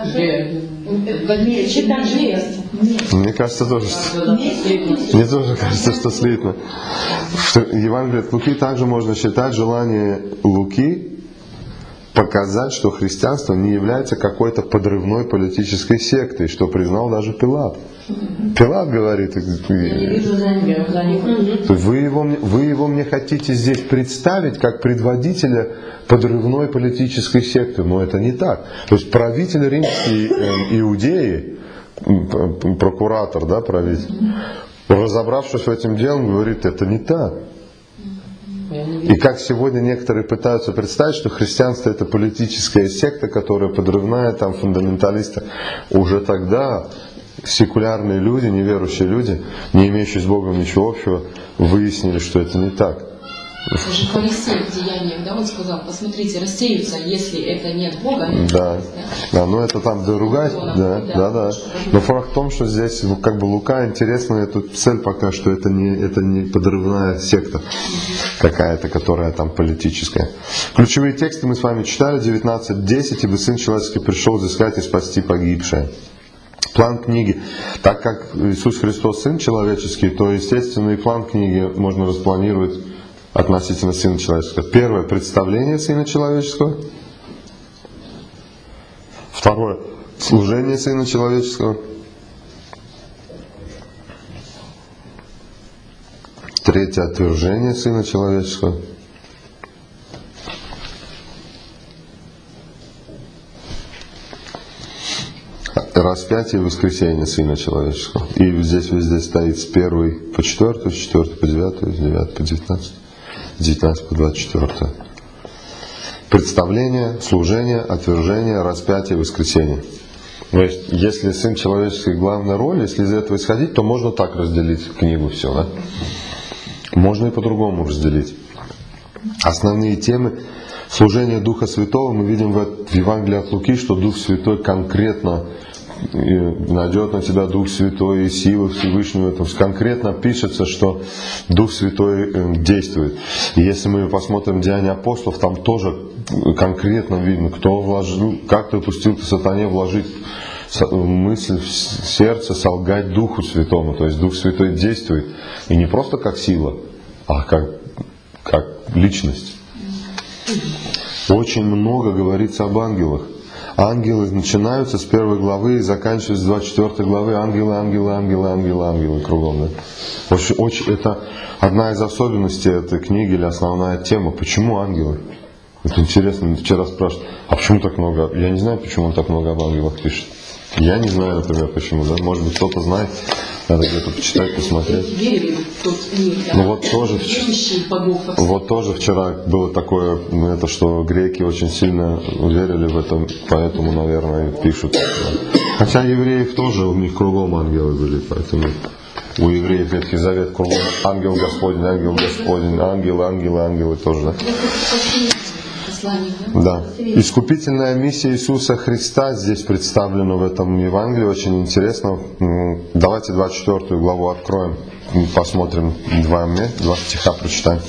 S1: Мне кажется тоже, мне тоже кажется, что слитно. Евангелие от Луки также можно считать желание Луки показать, что христианство не является какой-то подрывной политической сектой, что признал даже Пилат. Пилат говорит, вы его мне хотите здесь представить как предводителя подрывной политической секты, но это не так. То есть правитель римский Иудеи, прокуратор, да, правитель, разобравшись в этом деле, говорит, это не так. И как сегодня некоторые пытаются представить, что христианство это политическая секта, которая подрывная, там фундаменталисты, уже тогда секулярные люди, неверующие люди, не имеющие с Богом ничего общего, выяснили, что это не так.
S4: Даже фарисей в Деяниях, да, он сказал, посмотрите, рассеются, если это нет Бога.
S1: Да, но это там другая, да. Но факт в том, что здесь как бы Лука, интересно, эту цель пока, что это не подрывная секта какая-то, которая там политическая. Ключевые тексты мы с вами читали, 19:10, ибо Сын Человеческий пришел взыскать и спасти погибшее. План книги. Так как Иисус Христос Сын Человеческий, то естественный план книги можно распланировать относительно Сына Человеческого. Первое — представление Сына Человеческого. Второе — служение Сына Человеческого. Третье — отвержение Сына Человеческого. Распятие и воскресение Сына Человеческого. И здесь везде стоит с 1 по 4, с 4 по 9, с 9 по 19. 19 по 24. Представление, служение, отвержение, распятие, воскресение. То есть, если Сын Человеческий главная роль, если из этого исходить, то можно так разделить книгу все, да? Можно и по-другому разделить. Основные темы служения Духа Святого мы видим в Евангелии от Луки, что Дух Святой конкретно найдет на тебя Дух Святой и силы Всевышнего. Там конкретно пишется, что Дух Святой действует. И если мы посмотрим Деяния апостолов, там тоже конкретно видно, кто вложил, как допустил ты сатане вложить мысль в сердце, солгать Духу Святому. То есть Дух Святой действует. И не просто как сила, а как личность. Очень много говорится об ангелах. Ангелы начинаются с 1 главы и заканчиваются с 24 главы. Ангелы кругом. Да? Это одна из особенностей этой книги или основная тема. Почему ангелы? Это интересно. Вчера спрашивают, а почему так много? Я не знаю, почему он так много об ангелах пишет. Я не знаю, например, почему. Да? Может быть, кто-то знает. Надо где-то почитать, посмотреть. Ну вот тоже вчера было такое, это что греки очень сильно верили в это, поэтому, наверное, пишут. Хотя евреев тоже, у них кругом ангелы были, поэтому у евреев Ветхий Завет кругом ангел Господень, ангелы тоже, да? Да. Искупительная миссия Иисуса Христа здесь представлена в этом Евангелии. Очень интересно. Давайте 24 главу откроем. Посмотрим два стиха прочитаем.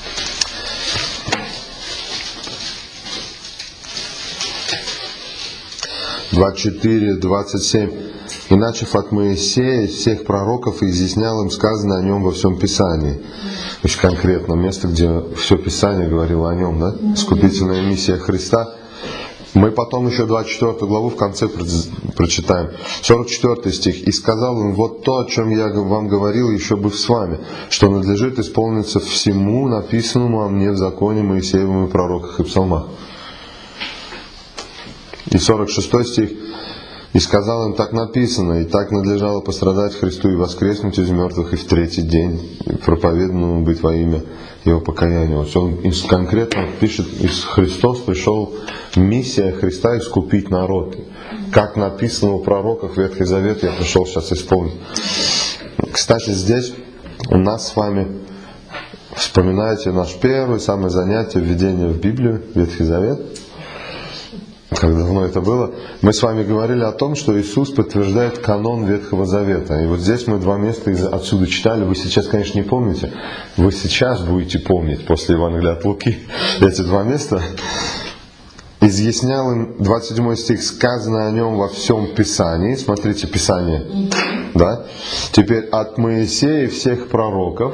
S1: (24, 27) «И начав от Моисея и всех пророков, изъяснял им сказанное о нем во всем Писании». Очень конкретно место, где все Писание говорило о нем, да? Искупительная миссия Христа. Мы потом еще 24 главу в конце прочитаем. 44 стих. «И сказал им: вот то, о чем я вам говорил еще бы с вами, что надлежит исполниться всему написанному о мне в законе Моисеевом и пророках и псалмах». И 46 стих. «И сказал им: так написано, и так надлежало пострадать Христу и воскреснуть из мертвых и в третий день, и проповеданному быть во имя Его покаяния». Вот он конкретно пишет, Христос пришел, миссия Христа искупить народ. Как написано у пророков Ветхий Завет, я пришел сейчас исполнить. Кстати, здесь у нас с вами, вспоминаете наше первое самое занятие, введение в Библию, Ветхий Завет. Как давно это было, мы с вами говорили о том, что Иисус подтверждает канон Ветхого Завета. И вот здесь мы два места отсюда читали. Вы сейчас, конечно, не помните. Вы сейчас будете помнить после Евангелия от Луки эти два места. Изъяснял им, 27 стих, сказано о нем во всем Писании. Смотрите, Писание. Да? Теперь от Моисея и всех пророков.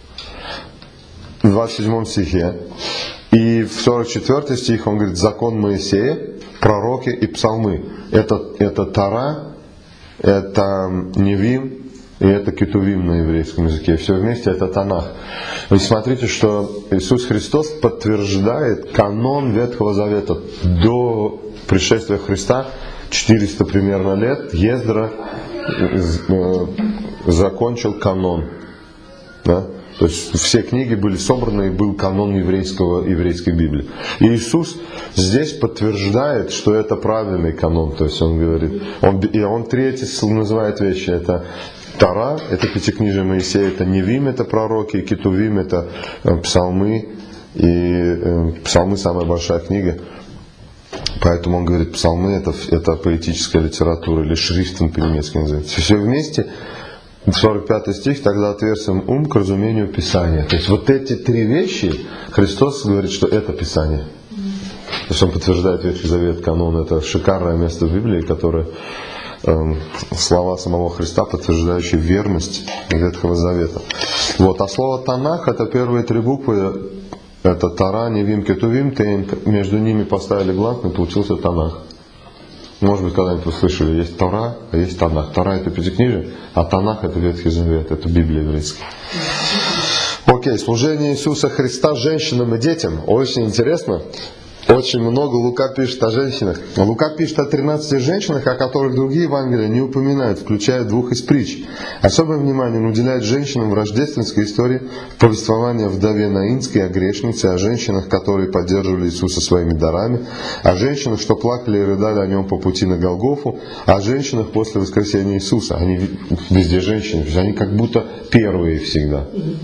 S1: В 27 стихе. И в 44 стих он говорит: закон Моисея, пророки и псалмы. Это Тора, это Невим и это Кетувим на еврейском языке. Все вместе это Танах. Вы смотрите, что Иисус Христос подтверждает канон Ветхого Завета. До пришествия Христа 400 примерно лет Ездра закончил канон. Да? То есть все книги были собраны, и был канон еврейской Библии. И Иисус здесь подтверждает, что это правильный канон. То есть Он говорит, Он третий называет вещи. Это Тора, это Пятикнижие Моисея, это Невим, это пророки, и Кетувим, это псалмы. И псалмы самая большая книга. Поэтому он говорит, псалмы это поэтическая литература, или шрифтен по-немецки называется. Все вместе, 45 стих, тогда отверзем ум к разумению Писания. То есть вот эти три вещи, Христос говорит, что это Писание. То есть он подтверждает Ветхий Завет, канон. Это шикарное место в Библии, которое слова самого Христа, подтверждающие верность Ветхого Завета. Вот. А слово Танах, это первые три буквы. Это Тора, Невим, Кетувим, между ними поставили гласный, и получился Танах. Может быть, когда-нибудь вы слышали, есть Тора, а есть Танах. Тора это Пятикнижие, а Танах это Ветхий Завет, это Библия еврейская. Окей, служение Иисуса Христа женщинам и детям. Очень интересно. Очень много Лука пишет о женщинах. Лука пишет о 13 женщинах, о которых другие Евангелия не упоминают, включая 2 из притч. Особое внимание он уделяет женщинам в рождественской истории, повествование о вдове Наинской, о грешнице, о женщинах, которые поддерживали Иисуса своими дарами, о женщинах, что плакали и рыдали о нем по пути на Голгофу, о женщинах после воскресения Иисуса. Они везде женщины, они как будто первые всегда.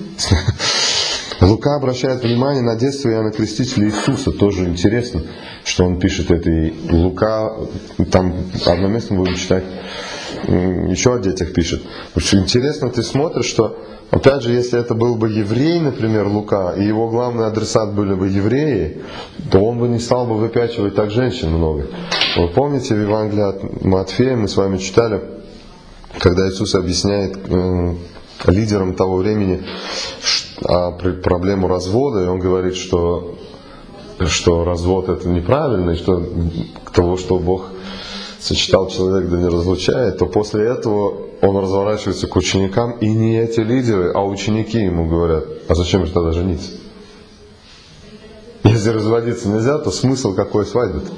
S1: Лука обращает внимание на детство Иоанна Крестителя Иисуса. Тоже интересно, что он пишет это. И Лука, там одно место мы будем читать, еще о детях пишет. Потому что интересно, ты смотришь, что, опять же, если это был бы еврей, например, Лука, и его главный адресат были бы евреи, то он бы не стал бы выпячивать так женщин много. Вы помните, в Евангелии от Матфея мы с вами читали, когда Иисус объясняет лидерам того времени проблему развода, и он говорит, что развод это неправильно, и что того, что Бог сочетал человек, да не разлучает, то после этого он разворачивается к ученикам, и не эти лидеры, а ученики ему говорят, а зачем же тогда жениться? Если разводиться нельзя, то смысл какой свадьбы-то?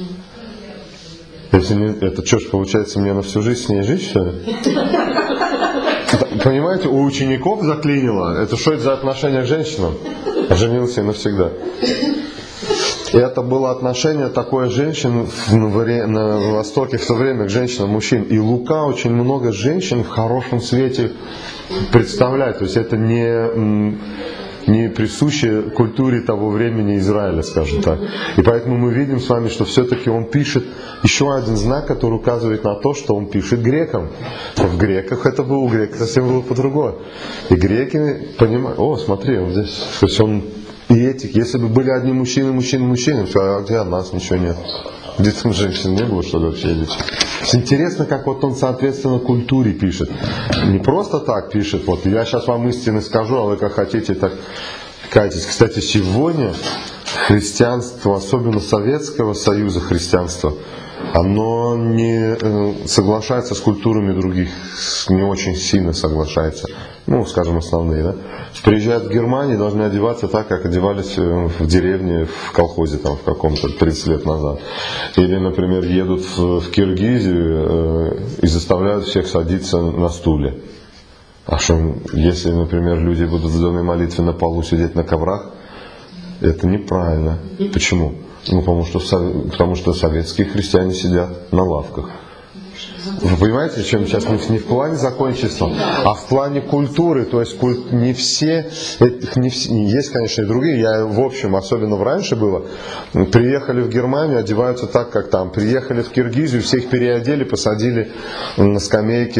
S1: Если не, это что ж, получается, мне на всю жизнь с ней жить, что ли? Понимаете, у учеников заклинило. Это что это за отношение к женщинам? Женился навсегда. И это было отношение такое женщин на Востоке в то время к женщинам, мужчин. И Лука очень много женщин в хорошем свете представляет. То есть это не присуще культуре того времени Израиля, скажем так. И поэтому мы видим с вами, что все-таки он пишет еще один знак, который указывает на то, что он пишет грекам. В греках это было, у греков совсем было по-другому. И греки понимают, о, смотри, вот здесь, то есть он и этих, если бы были одни мужчины, все, а где от нас ничего нет. Где там женщин не было, что ли, вообще или что? Интересно, как вот он, соответственно, культуре пишет. Не просто так пишет, вот я сейчас вам истины скажу, а вы как хотите, так кайтесь. Кстати, сегодня христианство, особенно Советского Союза христианства, оно не соглашается с культурами других, не очень сильно соглашается. Ну, скажем, основные, да? Приезжают в Германию, должны одеваться так, как одевались в деревне, в колхозе там в каком-то 30 лет назад. Или, например, едут в Киргизию и заставляют всех садиться на стуле. А что, если, например, люди будут в доме молитвы на полу сидеть на коврах, это неправильно. Почему? Ну, потому что советские христиане сидят на лавках. Вы понимаете, в чем сейчас не в плане законничества, а в плане культуры. То есть не все, есть, конечно, и другие. Я, в общем, особенно раньше было, приехали в Германию, одеваются так, как там. Приехали в Киргизию, всех переодели, посадили на скамейки,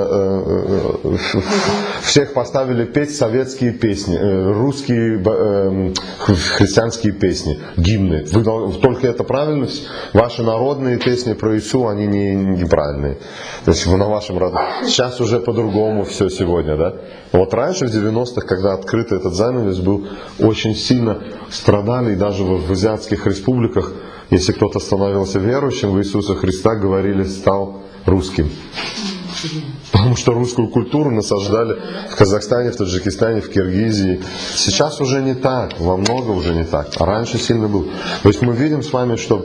S1: всех поставили петь советские песни, русские христианские песни, гимны. Только это правильно? Ваши народные песни про Иисуса, они неправильные. То есть на вашем роду. Сейчас уже по-другому все сегодня, да? Вот раньше, в 90-х, когда открыт этот занавес был, очень сильно страдали, и даже в азиатских республиках, если кто-то становился верующим в Иисуса Христа, говорили, стал русским. Потому что русскую культуру насаждали в Казахстане, в Таджикистане, в Киргизии. Сейчас уже не так, во много уже не так. А раньше сильно было. То есть мы видим с вами, что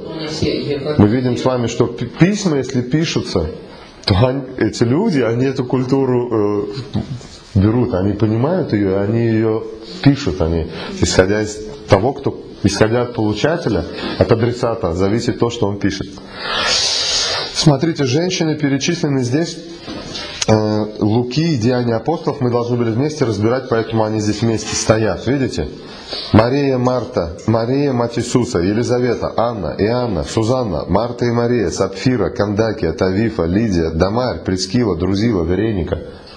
S1: письма, если пишутся, то эти люди, они эту культуру берут, они понимают ее, они ее пишут, они, исходя из того, исходя от получателя, от адресата, зависит то, что он пишет. Смотрите, женщины перечислены здесь, Луки и Деяния апостолов мы должны были вместе разбирать, поэтому они здесь вместе стоят, видите? Мария, Марта, Мария, мать Иисуса, Елизавета, Анна, Иоанна, Сузанна, Марта и Мария, Сапфира, Кандакия, Тавифа, Лидия, Дамарь, Прискила, Друзила, Вереника.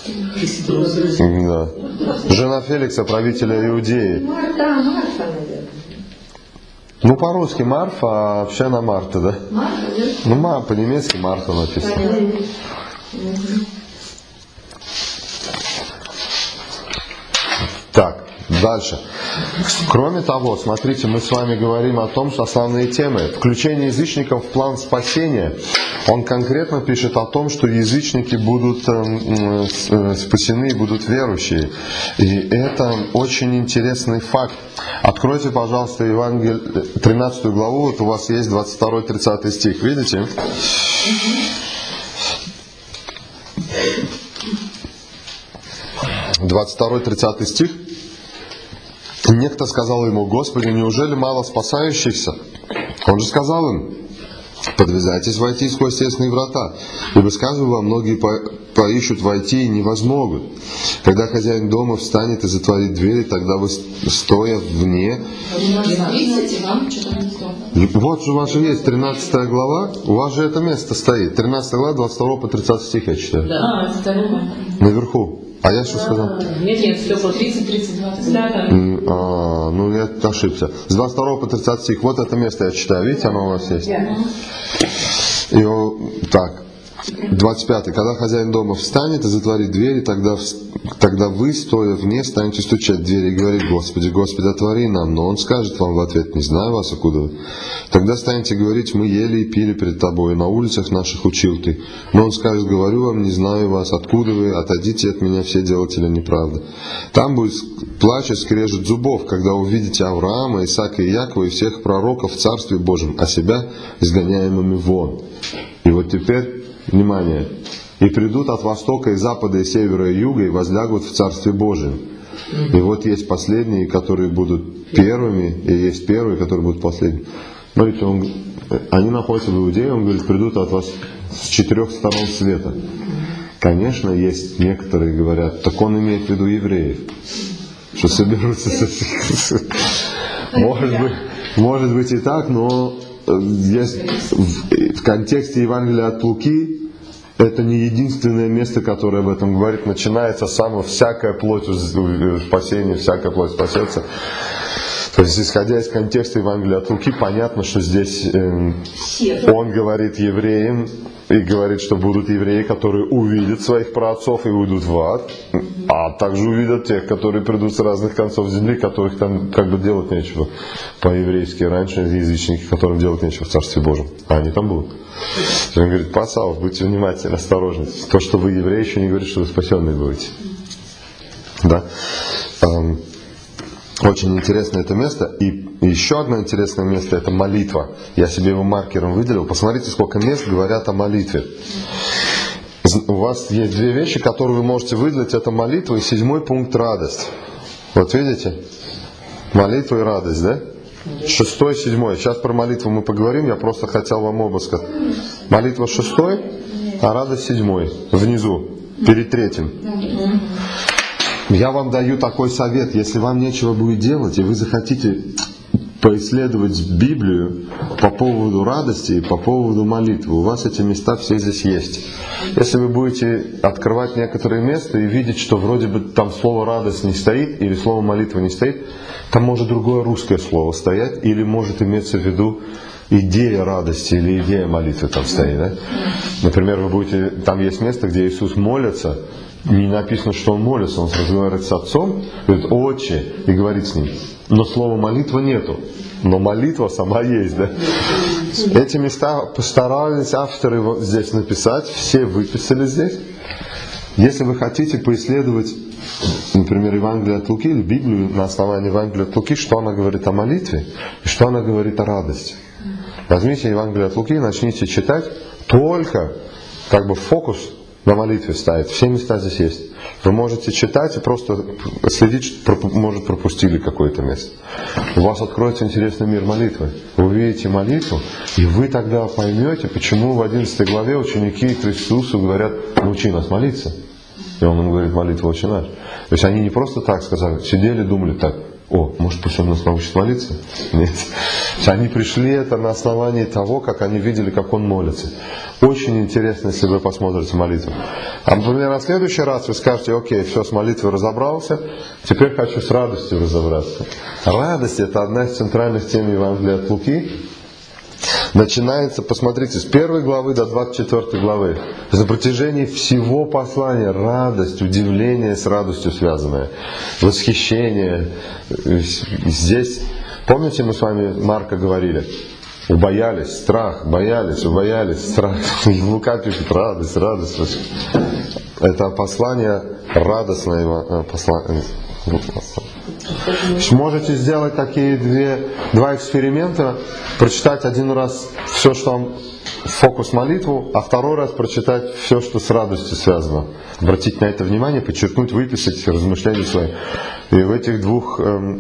S1: Да. Жена Феликса, правителя Иудеи.
S2: Марта, наверное.
S1: Ну, по-русски Марфа, а вообще она Марта, да?
S2: Марта, да?
S1: Ну, по-немецки Марта написано. Так, дальше. Кроме того, смотрите, мы с вами говорим о том, что основные темы. Включение язычников в план спасения. Он конкретно пишет о том, что язычники будут спасены, будут верующие. И это очень интересный факт. Откройте, пожалуйста, Евангелие, 13 главу, вот у вас есть 22-30 стих, видите? Угу. 22-30 стих. Некто сказал ему: Господи, неужели мало спасающихся? Он же сказал им: подвязайтесь войти сквозь тесные врата, ибо, сказываю вам, многие поищут войти и не возмогут. Когда хозяин дома встанет и затворит двери, тогда вы, стоя вне... Вот же у вас же есть 13 глава, у вас же это место стоит. 13 глава, 22 по 30 стих я читаю.
S4: Да, это второе.
S1: Наверху. А я что сказал?
S4: Нет, все по 30-32. Да.
S1: Ну, я ошибся. С 22 по 30 стих. Вот это место я читаю. Видите, оно у вас есть? И так. 25. Когда хозяин дома встанет и затворит двери, тогда вы, стоя вне, станете стучать в двери и говорить: Господи, Господи, отвори нам. Но он скажет вам в ответ: не знаю вас, откуда вы. Тогда станете говорить: мы ели и пили пред тобой, на улицах наших учил ты. Но он скажет: говорю вам, не знаю вас, откуда вы, отойдите от меня, все делатели неправды. Там будет плач и скрежет зубов, когда увидите Авраама, Исаака и Якова и всех пророков в Царстве Божьем, а себя изгоняемыми вон. И вот теперь, внимание, и придут от востока и запада и севера и юга и возлягут в Царстве Божьем. И вот есть последние, которые будут первыми, и есть первые, которые будут последними. Смотрите, они находятся в Иудее, он говорит, придут от вас с 4 сторон света. Конечно, есть некоторые говорят, так он имеет в виду евреев, что соберутся со всех. Может быть и так, но есть в контексте Евангелия от Луки это не единственное место, которое об этом говорит. Начинается самое всякая плоть спасения, всякая плоть спасется. То есть, исходя из контекста Евангелия от Луки, понятно, что здесь он говорит евреям и говорит, что будут евреи, которые увидят своих праотцов и уйдут в ад, а также увидят тех, которые придут с разных концов земли, которых там как бы делать нечего. По-еврейски раньше язычники, которым делать нечего в Царстве Божьем. А они там будут. Он говорит: пасав, будьте внимательны, осторожны. То, что вы евреи, еще не говорит, что вы спасенные будете. Да? Очень интересное это место. И еще одно интересное место — это молитва. Я себе его маркером выделил. Посмотрите, сколько мест говорят о молитве. У вас есть две вещи, которые вы можете выделить. Это молитва и 7 пункт — радость. Вот видите? Молитва и радость, да? 6, 7. Сейчас про молитву мы поговорим. Я просто хотел вам оба сказать. Молитва 6, а радость 7. Внизу, перед 3. Я вам даю такой совет: если вам нечего будет делать, и вы захотите поисследовать Библию по поводу радости и по поводу молитвы, у вас эти места все здесь есть. Если вы будете открывать некоторые места и видеть, что вроде бы там слово «радость» не стоит, или слово «молитва» не стоит, там может другое русское слово стоять, или может иметься в виду идея радости или идея молитвы там стоит. Да? Например, вы будете, там есть место, где Иисус молится, не написано, что он молится, он разговаривает с Отцом, говорит: «Отче», и говорит с ним. Но слова «молитва» нету. Но молитва сама есть, да? Эти места постарались авторы здесь написать, все выписали здесь. Если вы хотите поисследовать, например, Евангелие от Луки или Библию на основании Евангелия от Луки, что она говорит о молитве и что она говорит о радости. Возьмите Евангелие от Луки и начните читать, только как бы фокус на молитве стоит. Все места здесь есть. Вы можете читать и просто следить, может, пропустили какое-то место. У вас откроется интересный мир молитвы. Вы увидите молитву, и вы тогда поймете, почему в 11 главе ученики к Иисусу говорят: научи нас молиться. И он им говорит: молитва «Отче наш». То есть они не просто так сказали, сидели, думали так: о, может, пусть он нас научит молиться? Нет. Они пришли это на основании того, как они видели, как он молится. Очень интересно, если вы посмотрите молитву. А, например, на следующий раз вы скажете: окей, все, с молитвой разобрался, теперь хочу с радостью разобраться. Радость — это одна из центральных тем Евангелия от Луки. Начинается, посмотрите, с 1 главы до 24 главы. На протяжении всего послания радость, удивление с радостью связанное, восхищение. Здесь, помните, мы с вами Марка говорили? Убоялись, страх, боялись, убоялись, страх. Лука пишет: радость, радость. Это послание радостное послание. Можете сделать такие два эксперимента: прочитать один раз все, что вам фокус молитву, а второй раз прочитать все, что с радостью связано. Обратить на это внимание, подчеркнуть, выписать размышления свои. И в этих двух,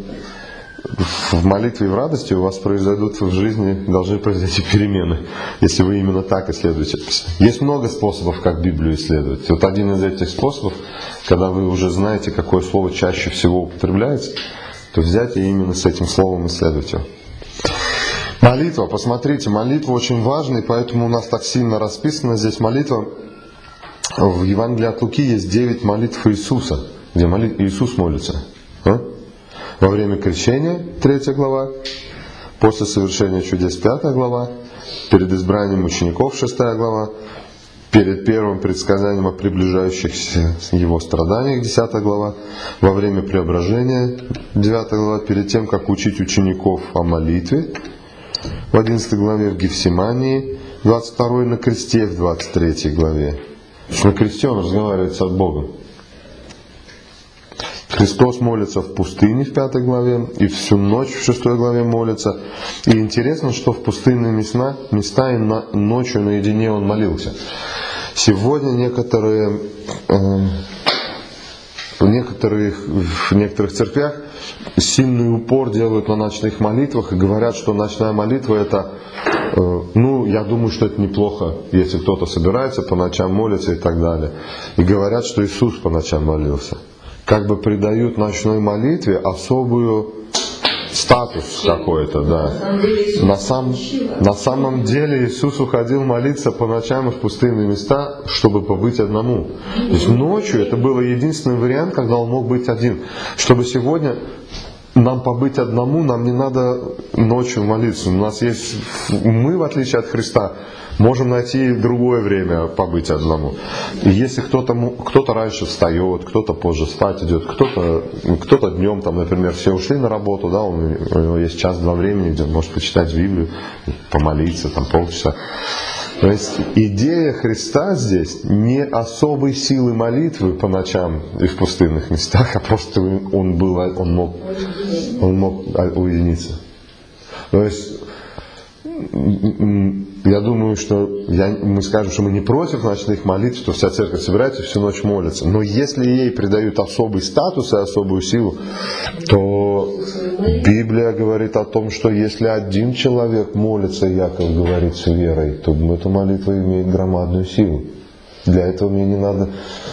S1: в молитве и в радости, у вас произойдут в жизни, должны произойти перемены, если вы именно так исследуете. Есть много способов, как Библию исследовать. Вот один из этих способов, когда вы уже знаете, какое слово чаще всего употребляется, то взять и именно с этим словом исследовать его. Молитва, посмотрите, молитва очень важна, и поэтому у нас так сильно расписана здесь молитва. В Евангелии от Луки есть 9 молитв Иисуса, где Иисус молится. Во время крещения, 3 глава, после совершения чудес, 5 глава, перед избранием учеников, 6 глава, перед первым предсказанием о приближающихся его страданиях, 10 глава, во время преображения, 9 глава, перед тем, как учить учеников о молитве, в 11 главе, в Гефсимании, 22 на кресте, в 23 главе. На кресте он разговаривает с Богом. Христос молится в пустыне в 5 главе, и всю ночь в 6 главе молится. И интересно, что в пустынные места и ночью наедине он молился. Сегодня в некоторых церквях сильный упор делают на ночных молитвах и говорят, что ночная молитва — это, я думаю, что это неплохо, если кто-то собирается по ночам молиться и так далее. И говорят, что Иисус по ночам молился. Как бы придают ночной молитве особую статус какой-то, да. На самом деле Иисус уходил молиться по ночам и в пустынные места, чтобы побыть одному. То есть ночью это был единственный вариант, когда он мог быть один. Чтобы сегодня нам побыть одному, нам не надо ночью молиться. Мы, в отличие от Христа, можем найти другое время побыть одному. И если кто-то раньше встает, кто-то позже спать идет, кто-то днем, например, все ушли на работу, да, у него есть час-два времени, где он может почитать Библию, помолиться, полчаса. То есть идея Христа здесь не особой силы молитвы по ночам и в пустынных местах, а просто он мог уединиться. То есть я думаю, что мы скажем, что мы не против ночных молитв, что вся церковь собирается и всю ночь молится. Но если ей придают особый статус и особую силу, то Библия говорит о том, что если один человек молится, Яков говорит, с верой, то эта молитва имеет громадную силу. Для этого мне не надо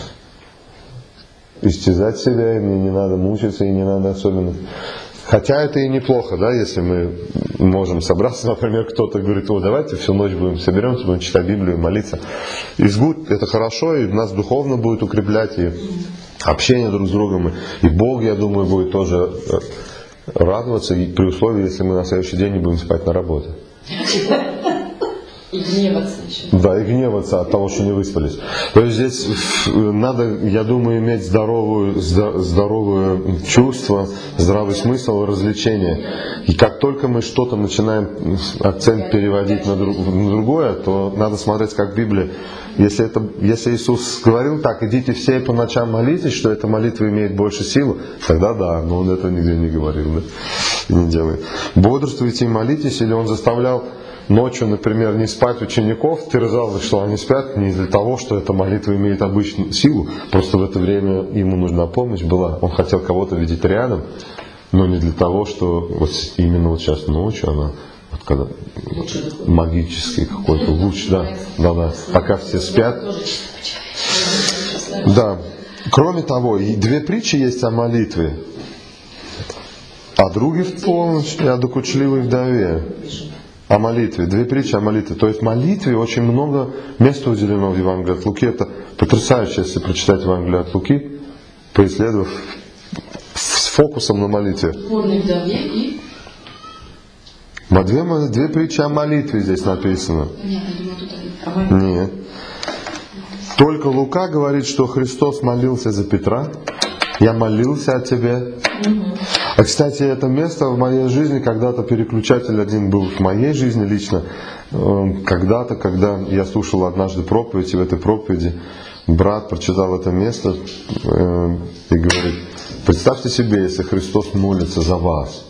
S1: истязать себя, и мне не надо мучиться, и не надо особенно... Хотя это и неплохо, да, если мы можем собраться, например, кто-то говорит: давайте всю ночь соберемся, будем читать Библию, молиться. Это хорошо, и нас духовно будет укреплять, и общение друг с другом, и Бог, я думаю, будет тоже радоваться, и при условии, если мы на следующий день не будем спать на работе.
S4: И гневаться еще.
S1: Да, и гневаться от того, что не выспались. То есть здесь надо, я думаю, иметь здоровое чувство, здравый смысл и развлечение. И как только мы что-то начинаем акцент переводить на другое, то надо смотреть, как Библия. Если Иисус говорил так: идите все по ночам молитесь, что эта молитва имеет больше силы, тогда да, но Он этого нигде не говорил, да? И не делает. Бодрствуйте и молитесь, или Он заставлял ночью, например, не спать учеников, терзал, что они спят не для того, что эта молитва имеет обычную силу, просто в это время ему нужна помощь была. Он хотел кого-то видеть рядом, но не для того, что вот именно вот сейчас ночью она вот когда магический какой-то луч, да, пока все спят. Да. Кроме того, и две притчи есть о молитве. О друге в полночь и о докучливой вдове. О молитве. Две притчи о молитве. То есть в молитве очень много места уделено в Евангелии от Луки. Это потрясающе, если прочитать Евангелие от Луки, поисследовав с фокусом на молитве. Две притчи о молитве здесь написано. Нет. Только Лука говорит, что Христос молился за Петра. Я молился о тебе. А, кстати, это место в моей жизни, когда-то переключатель один был в моей жизни лично. Когда-то, когда я слушал однажды проповедь, и в этой проповеди брат прочитал это место и говорит: представьте себе, если Христос молится за вас,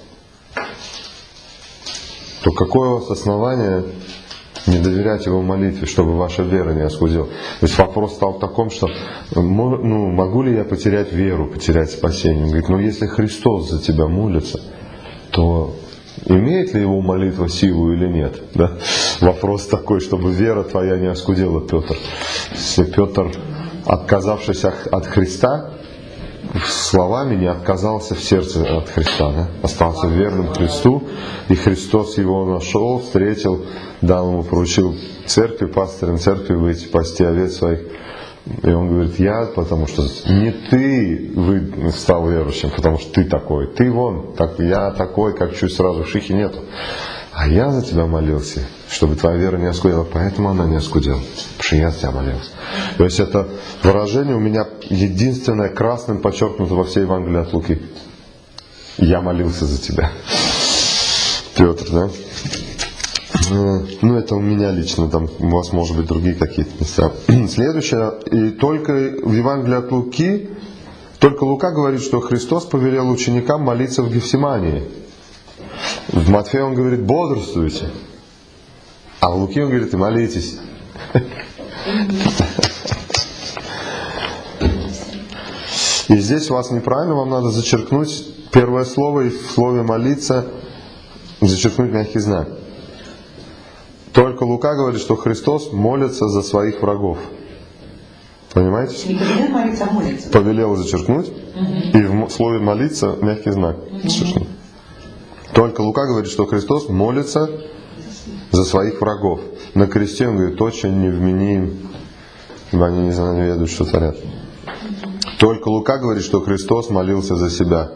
S1: то какое у вас основание не доверять Его молитве, чтобы ваша вера не оскудела? То есть вопрос стал в таком, что могу ли я потерять веру, потерять спасение? Он говорит, если Христос за тебя молится, то имеет ли Его молитва силу или нет? Да? Вопрос такой, чтобы вера твоя не оскудела, Петр. Если Петр, отказавшись от Христа, словами не отказался в сердце от Христа, да? Остался верным Христу, и Христос его нашел, встретил, дал ему, поручил церкви, пастырем церкви выйти пасти овец своих. И он говорит, потому что не ты стал верующим, потому что ты такой, ты я такой, как чуть сразу в шихе нету. А я за тебя молился, чтобы твоя вера не оскудела, поэтому она не оскудела, потому что я за тебя молился. То есть это выражение у меня единственное красным подчеркнуто во всей Евангелии от Луки. Я молился за тебя. Петр, да? Это у меня лично, там у вас может быть другие какие-то места. Следующее, и только в Евангелии от Луки, только Лука говорит, что Христос повелел ученикам молиться в Гефсимании. В Матфея он говорит, бодрствуйте. А в Луки он говорит, и молитесь. И здесь у вас неправильно, вам надо зачеркнуть первое слово и в слове молиться зачеркнуть мягкий знак. Только Лука говорит, что Христос молится за своих врагов. Понимаете?
S2: Не повелел молиться, а молится.
S1: Повелел зачеркнуть, и в слове молиться мягкий знак зачеркнуть. Только Лука говорит, что Христос молится за своих врагов. На кресте он говорит, очень невменим, ибо они не знают, не ведают, что творят. Только Лука говорит, что Христос молился за себя.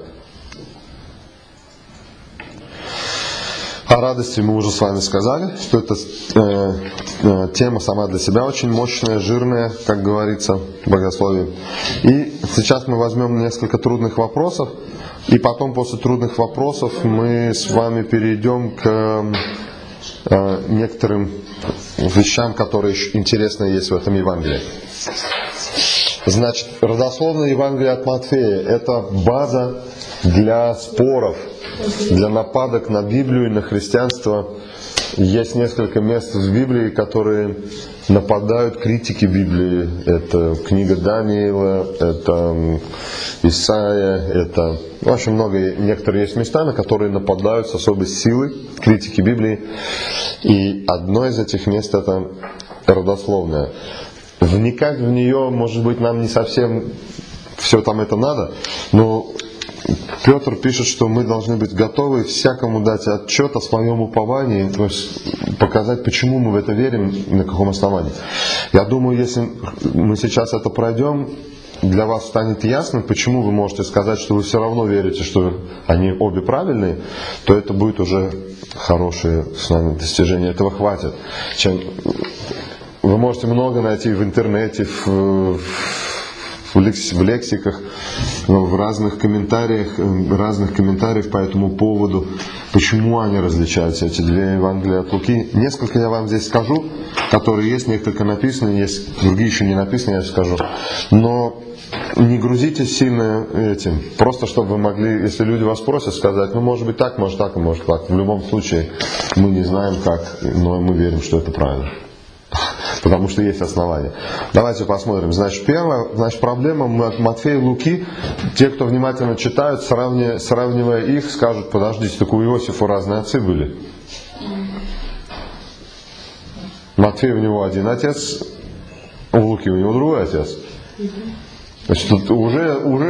S1: О радости мы уже с вами сказали, что это тема сама для себя очень мощная, жирная, как говорится в богословии. И сейчас мы возьмем несколько трудных вопросов, и потом после трудных вопросов мы с вами перейдем к некоторым вещам, которые интересные есть в этом Евангелии. Значит, родословное Евангелие от Матфея – это база для споров, для нападок на Библию и на христианство. Есть несколько мест в Библии, которые нападают критики Библии. Это книга Даниила, это Исаия, это очень много. Некоторые есть места, на которые нападают с особой силой критики Библии. И одно из этих мест это родословное. Вникать в нее, может быть, нам не совсем все там это надо, но Петр пишет, что мы должны быть готовы всякому дать отчет о своем уповании, то есть показать, почему мы в это верим, на каком основании. Я думаю, если мы сейчас это пройдем, для вас станет ясно, почему вы можете сказать, что вы все равно верите, что они обе правильные, то это будет уже хорошее с вами достижение. Этого хватит. Вы можете много найти в интернете, в в лексиках, в разных комментариях по этому поводу, почему они различаются, эти две Евангелия от Луки. Несколько я вам здесь скажу, которые есть, несколько написаны, есть другие еще не написаны, я скажу. Но не грузитесь сильно этим, просто чтобы вы могли, если люди вас просят, сказать, ну может быть так, может так, может так. В любом случае мы не знаем как, но мы верим, что это правильно. Потому что есть основания. Давайте посмотрим. Значит, проблема Матфея и Луки, те, кто внимательно читают, сравнивая их, скажут, подождите, так у Иосифа разные отцы были. Матфей у него один отец, у Луки у него другой отец. Значит, тут уже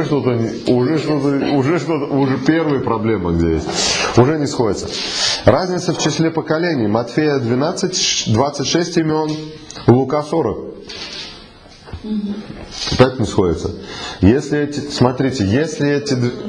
S1: первая проблема, где есть. Уже не сходится. Разница в числе поколений. Матфея 12, 26 имен, Лука 40. Опять не сходится. Если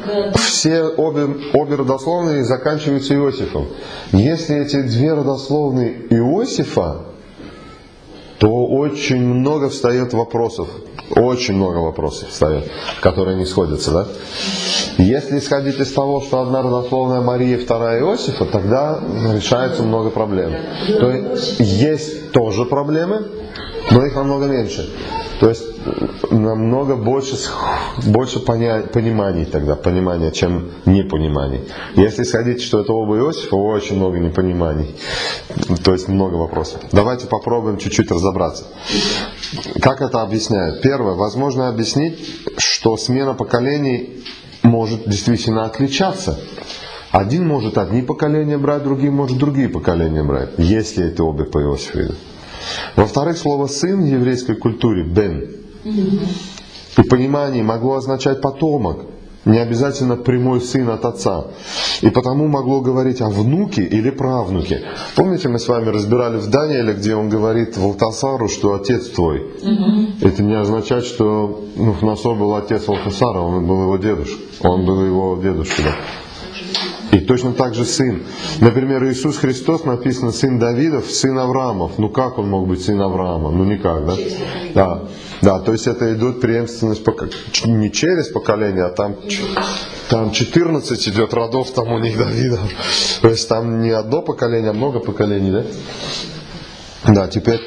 S1: обе родословные заканчиваются Иосифом. Если эти две родословные Иосифа, то очень много встает вопросов. Очень много вопросов встает, которые не сходятся, да? Если исходить из того, что одна родословная Мария, вторая Иосифа, тогда решается много проблем. То есть есть тоже проблемы, но их намного меньше. То есть намного больше пониманий тогда, понимания, чем непониманий. Если исходить, что это оба Иосифа, очень много непониманий. То есть много вопросов. Давайте попробуем чуть-чуть разобраться. Как это объясняют? Первое, возможно объяснить, что смена поколений может действительно отличаться. Один может одни поколения брать, другой может другие поколения брать, если это обе по Иосифу идут. Во-вторых, слово «сын» в еврейской культуре «бен» и понимании могло означать «потомок», не обязательно прямой сын от отца. И потому могло говорить о внуке или правнуке. Помните, мы с вами разбирали в Данииле, где он говорит Валтасару, что отец твой. Это не означает, что Навуходоносор был отец Валтасара, он был его дедушка. Он был его дедушкой, да. И точно так же сын. Например, Иисус Христос написано сын Давидов, сын Авраамов. Ну как он мог быть сын Авраама? Ну никак, да? Да, то есть это идет преемственность не через поколение, а там 14 идет родов там у них Давидов. То есть там не одно поколение, а много поколений, да? Да, теперь...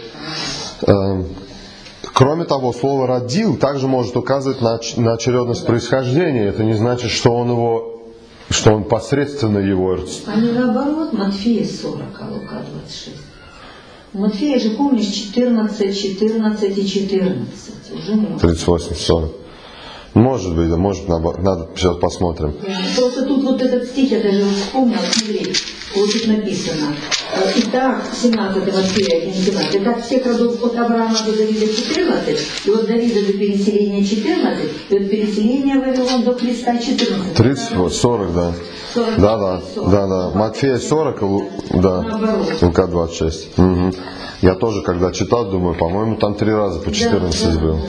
S1: Кроме того, слово «родил» также может указывать на очередность происхождения. Это не значит, что он посредственно его...
S2: А не наоборот, Матфея 40, а Лука 26. У Матфея же, помнишь, 14, 14 и 14. Уже может.
S1: 38, 40. Может быть, да, может, надо сейчас посмотрим.
S2: Просто тут вот этот стих, я даже вспомнил, смотри, вот тут написано. Итак, 17 Матфея 1:17. Итак, всех родов от Авраама до Давида 14, и от Давида до переселения 14, и от переселения Вавилон до Христа 14.
S1: 30, 40, да. 40, да. Матфея 40, да. Лука 26. Угу. Я тоже, когда читал, думаю, по-моему, там 3 раза по 14 было.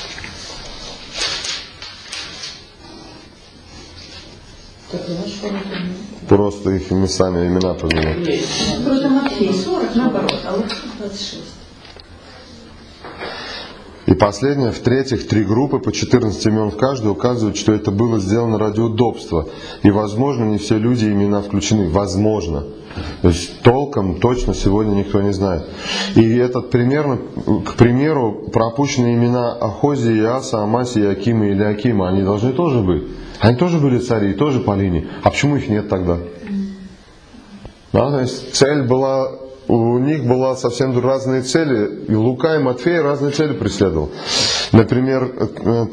S1: Просто их мы сами имена поменяли.
S2: Просто Матфей 40, наоборот, а Лука 26.
S1: И последнее, в-третьих, 3 группы по 14 имен в каждой указывают, что это было сделано ради удобства. И, возможно, не все люди имена включены. Возможно. То есть толком точно сегодня никто не знает. И этот примерно, к примеру, пропущенные имена Ахозии, Иаса, Амасии, Акима или Акима, они должны тоже быть. Они тоже были цари, тоже по линии. А почему их нет тогда? Да, то есть цель была, у них была совсем разные цели. И Лука и Матфей разные цели преследовал. Например,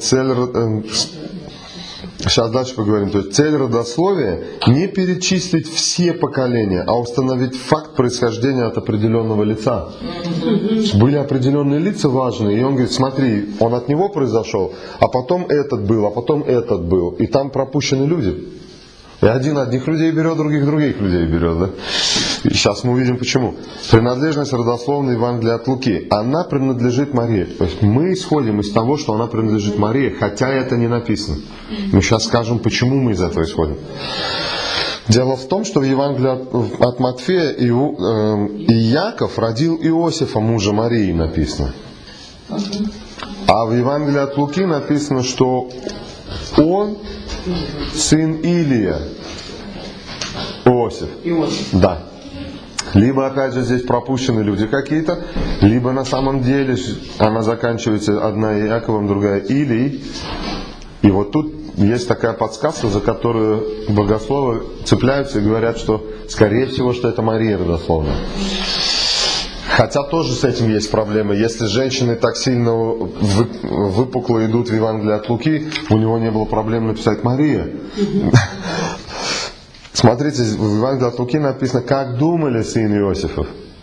S1: сейчас дальше поговорим. То есть цель родословия не перечислить все поколения, а установить факт происхождения от определенного лица. Были определенные лица важные, и он говорит, смотри, он от него произошел, а потом этот был, а потом этот был. И там пропущены люди. И один одних людей берет, других людей берет. Да? И сейчас мы увидим почему. Принадлежность родословной Евангелия от Луки. Она принадлежит Марии. То есть мы исходим из того, что она принадлежит Марии, хотя это не написано. Мы сейчас скажем, почему мы из этого исходим. Дело в том, что в Евангелии от Матфея Иаков родил Иосифа, мужа Марии, написано. А в Евангелии от Луки написано, что он сын Илия. Иосиф. Да. Либо, опять же, здесь пропущены люди какие-то, либо на самом деле она заканчивается одна Иаковом, другая Илией. И вот тут есть такая подсказка, за которую богословы цепляются и говорят, что скорее всего, что это Мария родословная. Хотя тоже с этим есть проблемы. Если женщины так сильно выпукло идут в Евангелие от Луки, у него не было проблем написать Мария. Смотрите, в Евангелии от Луки написано, как думали сын Иосифов.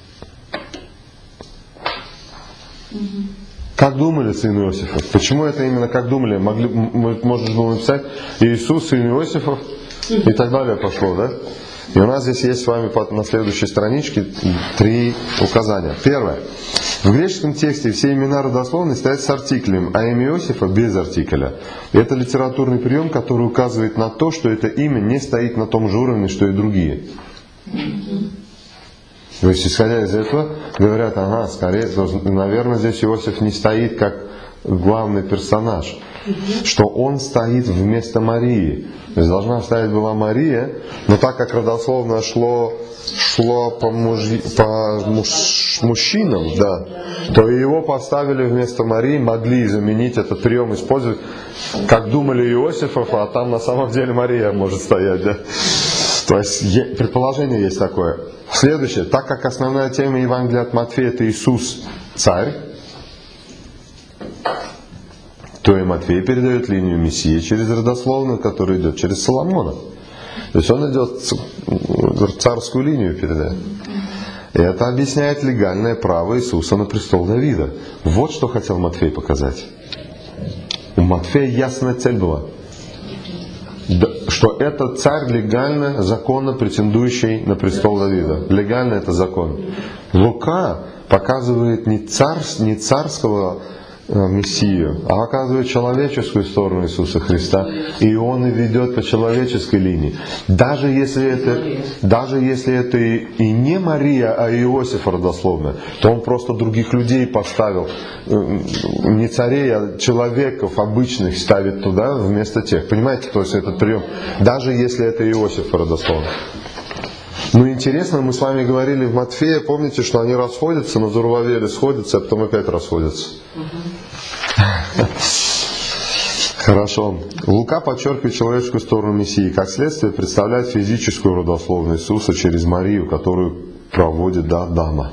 S1: Как думали сын Иосифов? Почему это именно как думали? Можно было написать Иисус, сын Иосифов и так далее пошло, да? И у нас здесь есть с вами на следующей страничке 3 указания. Первое. В греческом тексте все имена родословные стоят с артиклем, а имя Иосифа без артикля. Это литературный прием, который указывает на то, что это имя не стоит на том же уровне, что и другие. То есть, исходя из этого, говорят, ага, скорее, наверное, здесь Иосиф не стоит как главный персонаж, что он стоит вместо Марии. То есть должна стоять была Мария, но так как родословно шло по мужчинам, да, то и его поставили вместо Марии, могли заменить этот прием, использовать, как думали Иосифов, а там на самом деле Мария может стоять, да. То есть предположение есть такое. Следующее. Так как основная тема Евангелия от Матфея это Иисус царь, то и Матфей передает линию Мессии через родословную, которая идет через Соломона. То есть он идет царскую линию передает. И это объясняет легальное право Иисуса на престол Давида. Вот что хотел Матфей показать. У Матфея ясная цель была. Что это царь легально, законно претендующий на престол Давида. Легально это закон. Лука показывает не царского Мессию, а показывает человеческую сторону Иисуса Христа. И он и ведет по человеческой линии. Даже если это и не Мария, а Иосиф родословная, то он просто других людей поставил. Не царей, а человеков обычных ставит туда вместо тех. Понимаете, то есть этот прием. Даже если это Иосиф родословный. Ну интересно, мы с вами говорили в Матфея, помните, что они расходятся, на Зарувавеле сходятся, а потом опять расходятся. Хорошо. Лука подчеркивает человеческую сторону Мессии, как следствие представляет физическую родословную Иисуса через Марию, которую проводит до Адама.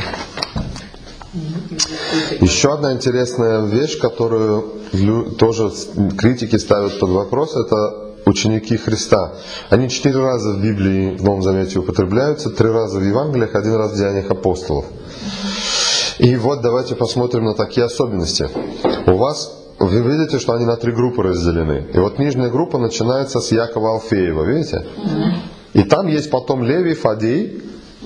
S1: Еще одна интересная вещь, которую тоже критики ставят под вопрос, это ученики Христа. Они 4 раза в Библии в Новом Завете употребляются, 3 раза в Евангелиях, 1 раз в Деяниях апостолов. И вот давайте посмотрим на такие особенности. Вы видите, что они на 3 группы разделены. И вот нижняя группа начинается с Якова Алфеева, видите? И там есть потом Левий, Фадей,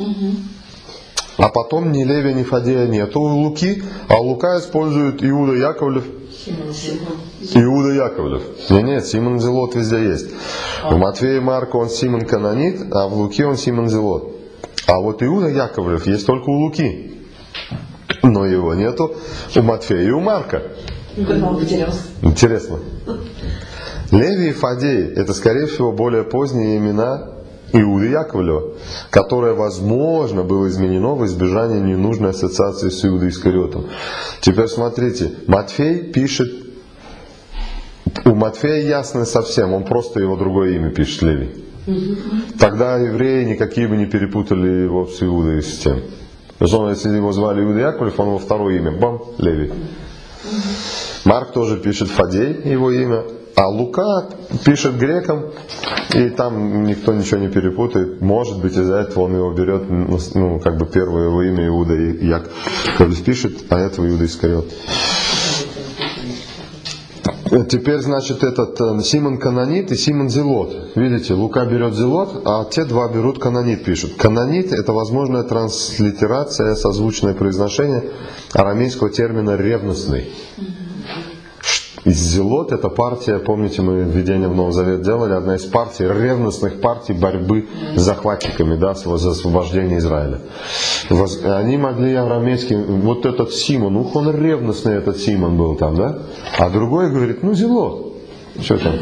S1: а потом ни Левия, ни Фадея нету у Луки, а Лука использует Иуда Яковлев. Иуда Яковлев. Нет, Симон Зелот везде есть. У Матфея и Марка он Симон Канонит, а в Луке он Симон Зелот. А вот Иуда Яковлев есть только у Луки. Но его нету у Матфея и у Марка. Интересно. Левий и Фадей это, скорее всего, более поздние имена Иуды Яковлева, которое, возможно, было изменено в избежание ненужной ассоциации с Иудой Искариотом. Теперь смотрите, Матфей пишет, у Матфея ясно совсем, он просто его другое имя пишет, Левий. Тогда евреи никакие бы не перепутали его с Иудой и с тем. Если его звали Иуда Яковлев, он его второе имя, бам, Левий. Марк тоже пишет Фадей, его имя. А Лука пишет грекам, и там никто ничего не перепутает. Может быть, из-за этого он его берет, как бы первое его имя Иуда Яковлев пишет, а этого Иуда Искариот. Теперь, значит, этот Симон Канонит и Симон Зелот. Видите, Лука берет Зелот, а те 2 берут Канонит, пишут. Канонит – это возможная транслитерация, созвучное произношение арамейского термина «ревностный». Зелот — это партия, помните, мы введение в Новый Завет делали, одна из партий, ревностных партий борьбы с захватчиками, да, за освобождение Израиля. Они могли арамейский, вот этот Симон, он ревностный этот Симон был там, да? А другой говорит, Зелот. Что там?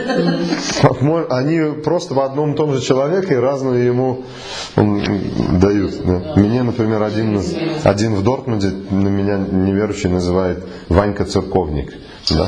S1: Они просто в одном и том же человеке разные ему дают. Да. Мне, например, один в Дортмунде на меня неверующий называет Ванька Церковник. Да?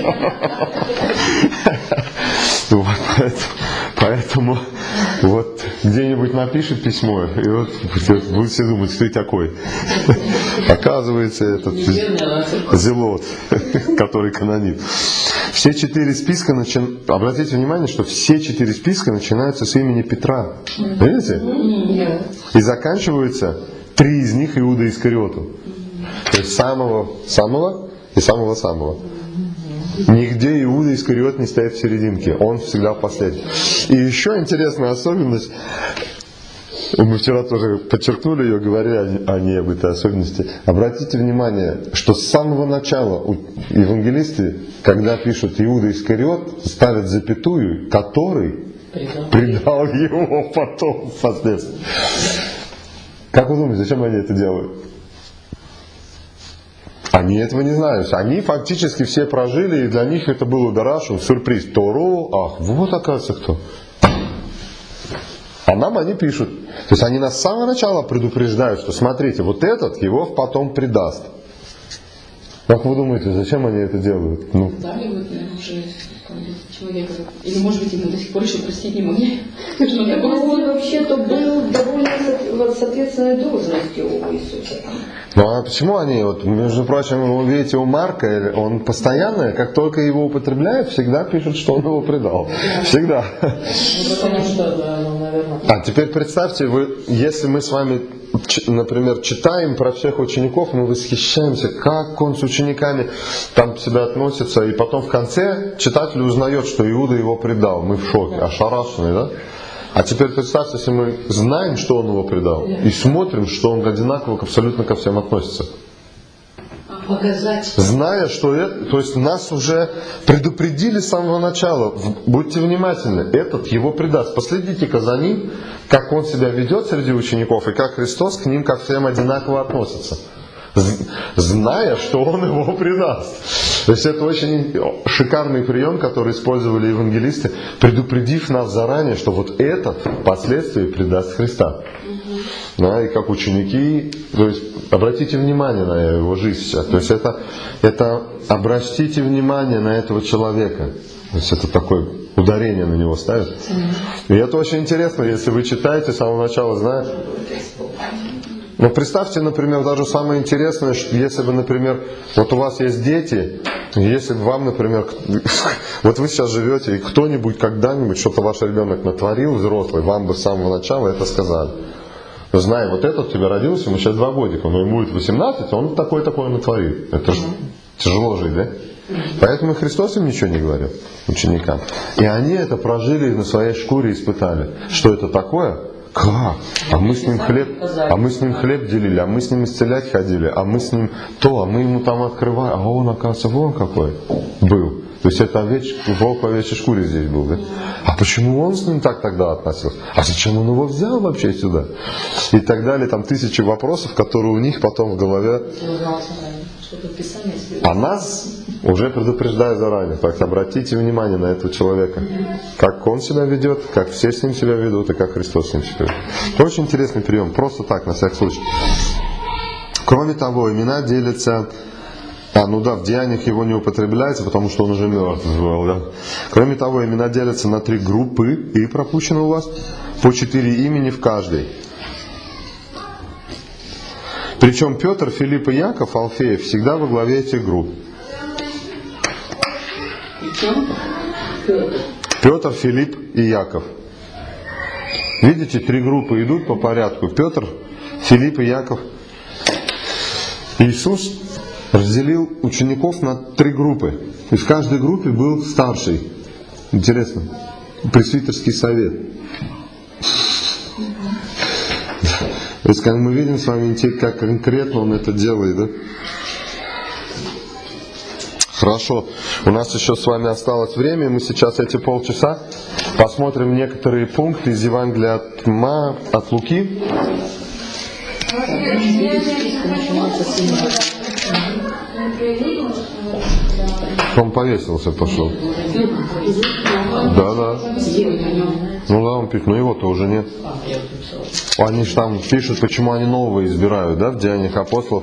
S1: Поэтому вот где-нибудь напишет письмо, и вот будут все думать, кто ты такой. Оказывается, этот Зелот, который канонит. Все 4 списка обратите внимание, что все 4 списка начинаются с имени Петра. Видите? И заканчиваются 3 из них Иуда Искариоту. То есть самого и самого. Нигде Иуда Искариот не стоит в серединке. Он всегда последний. И еще интересная особенность. Мы вчера тоже подчеркнули ее, говорили о ней, об этой особенности. Обратите внимание, что с самого начала евангелисты, когда пишут Иуда Искариот, ставят запятую, который предал его потом впоследствии. Как вы думаете, зачем они это делают? Они этого не знают. Они фактически все прожили, и для них это был ударашен, сюрприз. Тору, вот оказывается кто. А нам они пишут. То есть они нас с самого начала предупреждают, что смотрите, вот этот его потом предаст. Как вы думаете, зачем они это делают?
S4: Дали вот, наверное, уже человека. Или, может быть, ему до сих пор еще простить не могли.
S2: Он вообще-то был довольно с ответственной должностью у Иисуса.
S1: А почему они, между прочим, вы видите, у Марка, он постоянно, как только его употребляет, всегда пишет, что он его предал. Всегда. А теперь представьте, если мы с вами, например, читаем про всех учеников, мы восхищаемся, как он с учениками там себя относится, и потом в конце читатель узнает, что Иуда его предал. Мы в шоке, ошарашены, да? А теперь представьте, если мы знаем, что он его предал, и смотрим, что он одинаково абсолютно ко всем относится.
S3: Показать.
S1: Зная, что то есть нас уже предупредили с самого начала. Будьте внимательны, этот его предаст. Последите-ка за ним, как он себя ведет среди учеников, и как Христос к ним ко всем одинаково относится. Зная, что он его предаст. То есть это очень шикарный прием, который использовали евангелисты, предупредив нас заранее, что вот этот впоследствии предаст Христа. Да, и как ученики, то есть обратите внимание на его жизнь сейчас. То есть это обратите внимание на этого человека. То есть это такое ударение на него ставит. И это очень интересно, если вы читаете с самого начала, знаете. Но представьте, например, даже самое интересное, что если бы, например, вот у вас есть дети, если бы вам, например, вот вы сейчас живете, и кто-нибудь когда-нибудь что-то ваш ребенок натворил, взрослый, вам бы с самого начала это сказали. Зная, вот этот у тебя родился, ему сейчас 2 годика, но ему будет 18, он такое натворит. Это же тяжело жить, да? Поэтому Христос им ничего не говорил, ученикам. И они это прожили и на своей шкуре испытали. Что это такое? Как? А мы с ним хлеб делили, а мы с ним исцелять ходили, а мы с ним а мы ему там открывали, а он, оказывается, вон какой был. То есть это волк по овечьей шкуре здесь был, да? А почему он с ним так тогда относился? А зачем он его взял вообще сюда? И так далее, там 1000 вопросов, которые у них потом в голове. А нас уже предупреждаю заранее. Так обратите внимание на этого человека. Как он себя ведет, как все с ним себя ведут, и как Христос с ним себя ведет. Очень интересный прием, просто так, на всякий случай. Кроме того, имена делятся... в деяниях его не употребляется, потому что он уже мертв был, да? Кроме того, имена делятся на 3 группы, и пропущено у вас по 4 имени в каждой. Причем Петр, Филипп и Яков, Алфеев, всегда во главе этих групп. Петр, Филипп и Яков. Видите, 3 группы идут по порядку. Петр, Филипп и Яков. Иисус разделил учеников на 3 группы. И в каждой группе был старший. Интересно. Пресвитерский совет. То есть, как мы видим с вами, как конкретно он это делает, да? Хорошо. У нас еще с вами осталось время. Мы сейчас эти полчаса посмотрим некоторые пункты из Евангелия от Луки. Он повесился, пошел. Да. Ну да, он пишет, но его-то уже нет. Они же там пишут, почему они новые избирают, да, в Деяниях апостолов.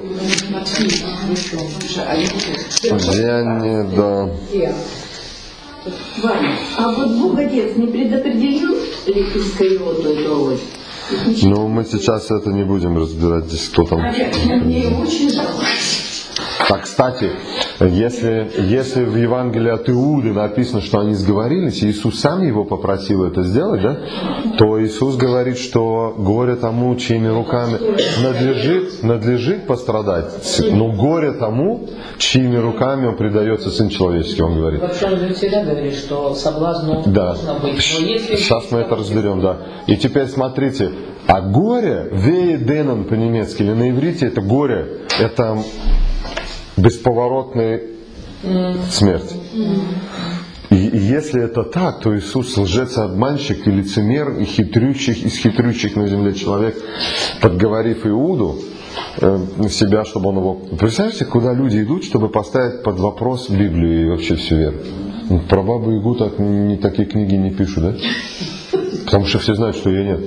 S1: Деяния, да.
S2: Ваня, а вот Бог Отец не предопределил ли Искариоту эту роль?
S1: Ну, мы сейчас это не будем разбирать здесь, кто там.
S2: Мне очень жалко.
S1: Так, кстати, если в Евангелии от Иуды написано, что они сговорились, и Иисус сам его попросил это сделать, да, то Иисус говорит, что горе тому, чьими руками надлежит пострадать, но горе тому, чьими руками он предается Сын Человеческий, он говорит.
S3: Вообще он всегда говорит, что соблазну можно быть. Но если...
S1: Сейчас мы это разберем, да. И теперь смотрите, а горе, вееденен по-немецки, или на иврите это горе, это бесповоротная смерть. И если это так, то Иисус лжец, обманщик и лицемер, и из хитрющих на земле человек, подговорив Иуду себя, чтобы он его... Представляете, куда люди идут, чтобы поставить под вопрос Библию и вообще всю веру? Про бабу Ягу такие книги не пишут, да? Потому что все знают, что ее нет.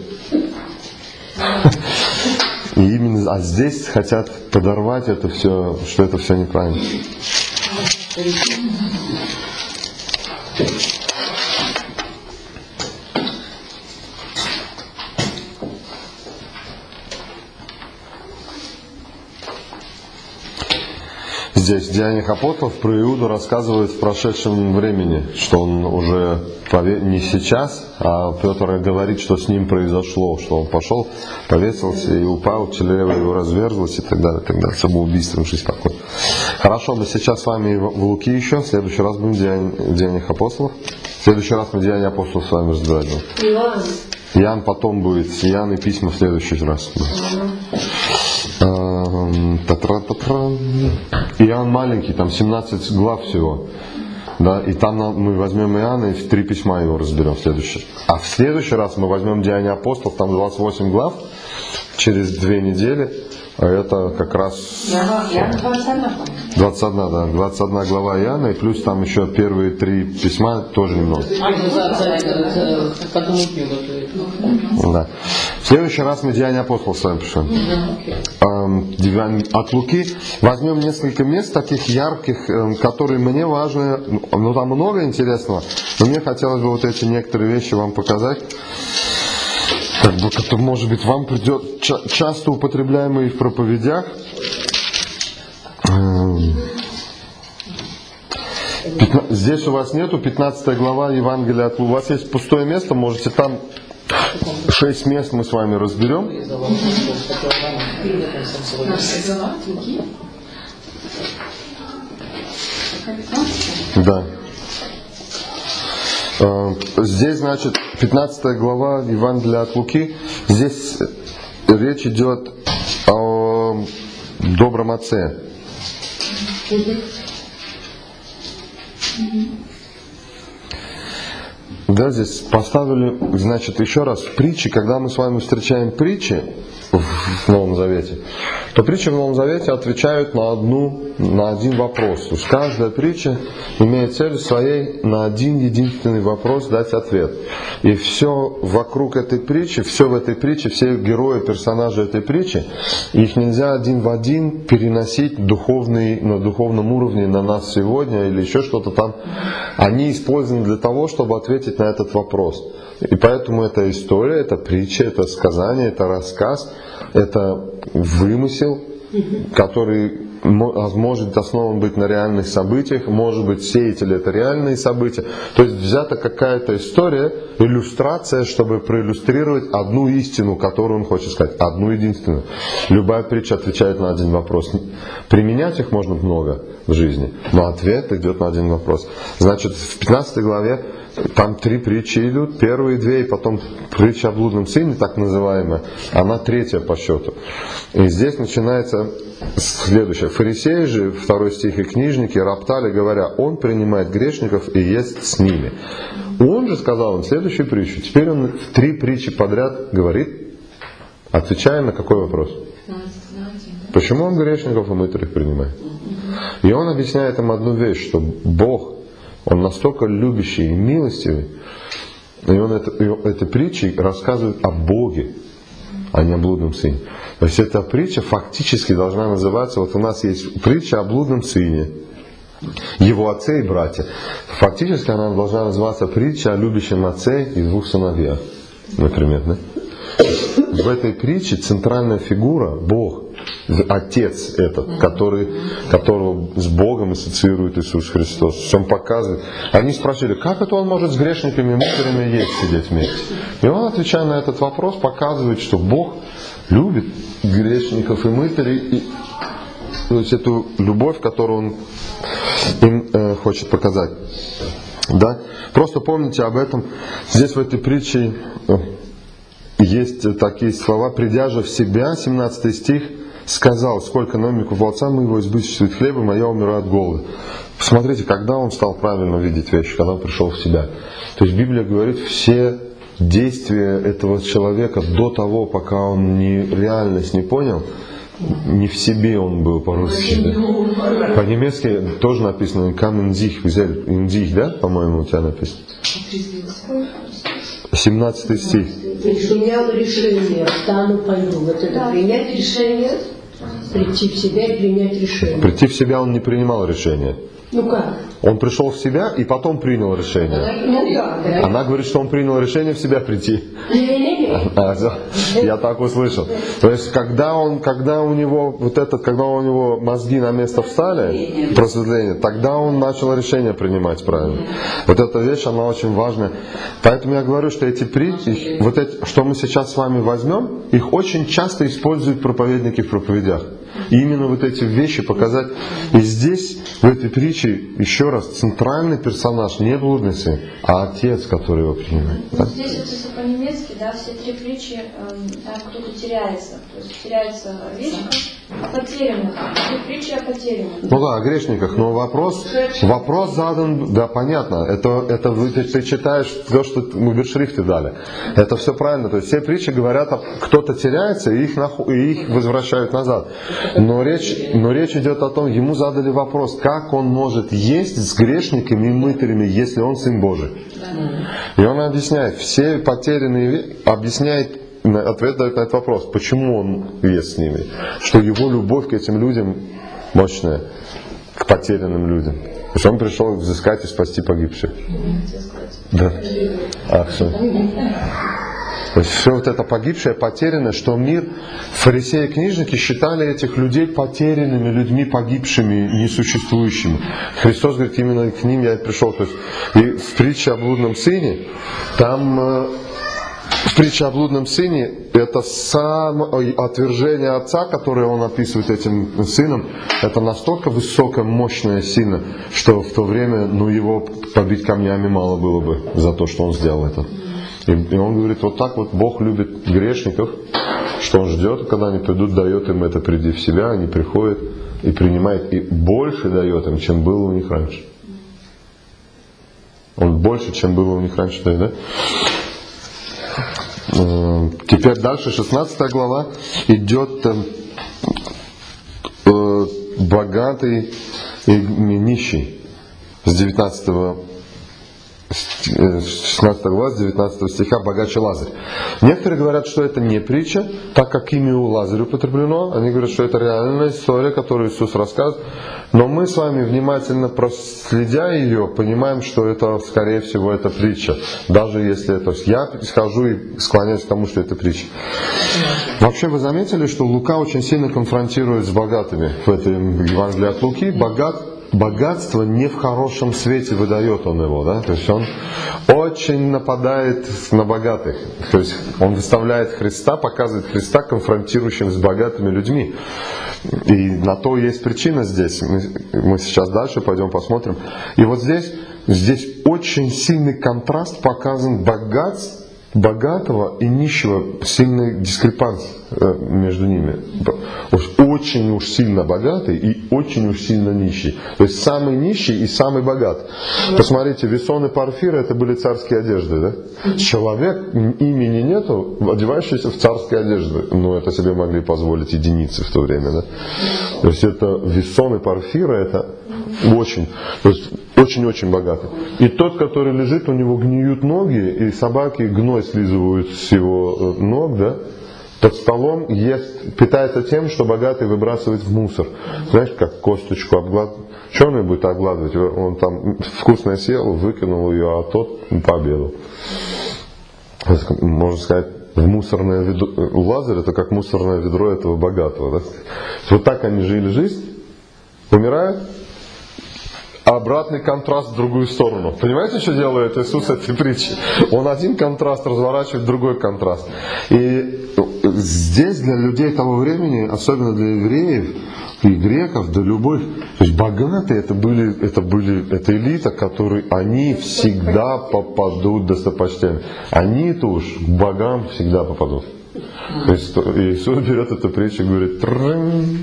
S1: И именно, а здесь хотят подорвать это все, что это все неправильно. Здесь в Деяниях апостолов про Иуду рассказывают в прошедшем времени, что он уже не сейчас, а Петр говорит, что с ним произошло, что он пошел, повесился и упал, чрево его разверзлось и так далее, самоубийством жизнь такой. Хорошо, мы сейчас с вами в Луки еще, в следующий раз будем в Деяниях апостолов. В следующий раз мы Деяния апостолов с вами разбирать будем. Иоанн потом будет, Иоанн и письма в следующий раз. Иоанн маленький, там 17 глав всего. Да, и там мы возьмем Иоанна и в 3 письма его разберем в следующий. А в следующий раз мы возьмем Деяния апостолов, там 28 глав, через 2 недели. А это как раз 21 глава Иоанна, и плюс там еще первые 3 письма тоже немного. Да. В следующий раз мы Деяния апостолов с вами пишем. От Луки возьмем несколько мест таких ярких, которые мне важны. Ну там много интересного, но мне хотелось бы вот эти некоторые вещи вам показать. Как бы это, может быть, вам придет часто употребляемые в проповедях. Здесь у вас нету 15 глава Евангелия от Луки. У вас есть пустое место, можете там 6 мест мы с вами разберем. Да. Здесь, значит, 15 глава Евангелия от Луки. Здесь речь идет о добром отце. Да, здесь поставили, значит, еще раз, притчи, когда мы с вами встречаем притчи в Новом Завете, то притчи в Новом Завете отвечают на один вопрос. То есть каждая притча имеет цель своей на один единственный вопрос дать ответ. И все вокруг этой притчи, все в этой притче, все герои, персонажи этой притчи, их нельзя один в один переносить на духовном уровне на нас сегодня или еще что-то там. Они использованы для того, чтобы ответить на этот вопрос. И поэтому это история, это притча, это сказание, это рассказ, это вымысел, который может основан быть на реальных событиях, может быть сеятель это реальные события. То есть взята какая-то история, иллюстрация, чтобы проиллюстрировать одну истину, которую он хочет сказать, одну единственную. Любая притча отвечает на один вопрос. Применять их можно много в жизни, но ответ идет на один вопрос. Значит, в 15 главе там 3 притчи идут, первые 2, и потом притча о блудном сыне, так называемая, она 3 по счету. И здесь начинается следующее. Фарисеи же, 2 стих, и книжники роптали, говоря, он принимает грешников и ест с ними. Он же сказал им следующую притчу. Теперь он 3 притчи подряд говорит, отвечая на какой вопрос? Почему он грешников и мытарей принимает? И он объясняет им одну вещь, что Бог, Он настолько любящий и милостивый, и он этой притчей рассказывает о Боге, а не о блудном сыне. То есть эта притча фактически должна называться, вот у нас есть притча о блудном сыне, его отце и братья. Фактически она должна называться притча о любящем отце и 2 сыновьях, например. Да? В этой притче центральная фигура Бог, Отец этот, которого с Богом ассоциирует Иисус Христос. Он показывает. Они спросили, как это он может с грешниками и мытарями есть сидеть вместе? И он, отвечая на этот вопрос, показывает, что Бог любит грешников и мытарей, то есть эту любовь, которую Он им хочет показать. Да? Просто помните об этом. Здесь в этой притче есть такие слова. «Придя же в себя», 17 стих, сказал, сколько наемников у отца моего избыточествует хлебом, а я умираю от голода. Посмотрите, когда он стал правильно видеть вещи, когда он пришел в себя. То есть Библия говорит, все действия этого человека до того, пока он реальность не понял, не в себе он был по-русски. Да? По-немецки тоже написано «Kam in sich», да, по-моему, у тебя написано? 17 стих.
S3: Принял решение, встану, пойду. Вот это принять решение, прийти в себя и принять решение.
S1: Прийти в себя он не принимал решение.
S3: Ну как?
S1: Он пришел в себя и потом принял решение.
S3: Ну да.
S1: Она говорит, что он принял решение в себя прийти. Я так услышал. То есть, когда у него мозги на место встали, просветление, тогда он начал решение принимать правильно. Вот эта вещь, она очень важная. Поэтому я говорю, что эти притчи, что мы сейчас с вами возьмем, их очень часто используют проповедники в проповедях. И именно вот эти вещи показать. И здесь, в этой притче, еще раз, центральный персонаж не блудный сын, а отец, который его принимает.
S5: Да? Здесь, если по-немецки, да, все 3 притчи, там кто-то теряется. То есть теряется овечка, о потерянных. 3 притчи о потерянных.
S1: Ну да, о грешниках. Но вопрос задан, да, понятно. Это ты читаешь то, что мы в шрифте дали. Это все правильно. То есть все притчи говорят, кто-то теряется, и их возвращают назад. Но речь идет о том, ему задали вопрос, как он может есть с грешниками и мытарями, если он Сын Божий. И он объясняет, все потерянные, ответ дает на этот вопрос, почему он ест с ними. Что его любовь к этим людям мощная, к потерянным людям. То есть он пришел взыскать и спасти погибших. Да. Все. То есть все вот это погибшее, потерянное, что мир, фарисеи и книжники считали этих людей потерянными людьми, погибшими, несуществующими. Христос говорит, именно к ним я и пришел. То есть, и в притче о блудном сыне, в притче о блудном сыне, это отвержение отца, которое он описывает этим сыном, это настолько высокое, мощное, сильно, что в то время его побить камнями мало было бы за то, что он сделал это. И он говорит, вот так вот Бог любит грешников, что Он ждет, когда они придут, дает им это, приди в себя, они приходят и принимает, и больше дает им, чем было у них раньше. Он больше, чем было у них раньше, да? Теперь дальше, 16 глава, идет богатый и нищий с 16 глава, с 19 стиха, богаче Лазарь. Некоторые говорят, что это не притча, так как имя у Лазаря употреблено. Они говорят, что это реальная история, которую Иисус рассказывает. Но мы с вами, внимательно проследя ее, понимаем, что это, скорее всего, это притча. Даже если это... Я схожу и склоняюсь к тому, что это притча. Вообще, вы заметили, что Лука очень сильно конфронтирует с богатыми в этом Евангелии от Луки. Богатство не в хорошем свете выдает он его, да? То есть он очень нападает на богатых. То есть он выставляет Христа, показывает Христа конфронтирующим с богатыми людьми. И на то есть причина здесь. Мы сейчас дальше пойдем посмотрим. И вот здесь очень сильный контраст показан богатого и нищего сильный дискрепанс между ними. Очень уж сильно богатый и очень уж сильно нищий. То есть самый нищий и самый богат. Посмотрите, Весон и Порфир это были царские одежды, да? Человек, имени нету, одевающийся в царские одежды. Ну, это себе могли позволить единицы в то время, да? То есть это Весон и Порфир, это очень богатый. И тот, который лежит, у него гниют ноги, и собаки гной слизывают с его ног, да? Под столом ест, питается тем, что богатый выбрасывает в мусор. Знаешь, как косточку обгладывает. Черный будет обгладывать, он там вкусно съел, выкинул ее, а тот пообедал. Можно сказать, в мусорное ведро, Лазарь это как мусорное ведро этого богатого. Да? Вот так они жили жизнь, умирают. Обратный контраст в другую сторону. Понимаете, что делает Иисус в этой притче? Он один контраст разворачивает, другой контраст. И здесь для людей того времени, особенно для евреев и греков, да любых, то есть богатые это элита, которые они всегда попадут достопочтенными. Они-то уж к богам всегда попадут. То есть Иисус берет эту притчу и говорит: «Трын».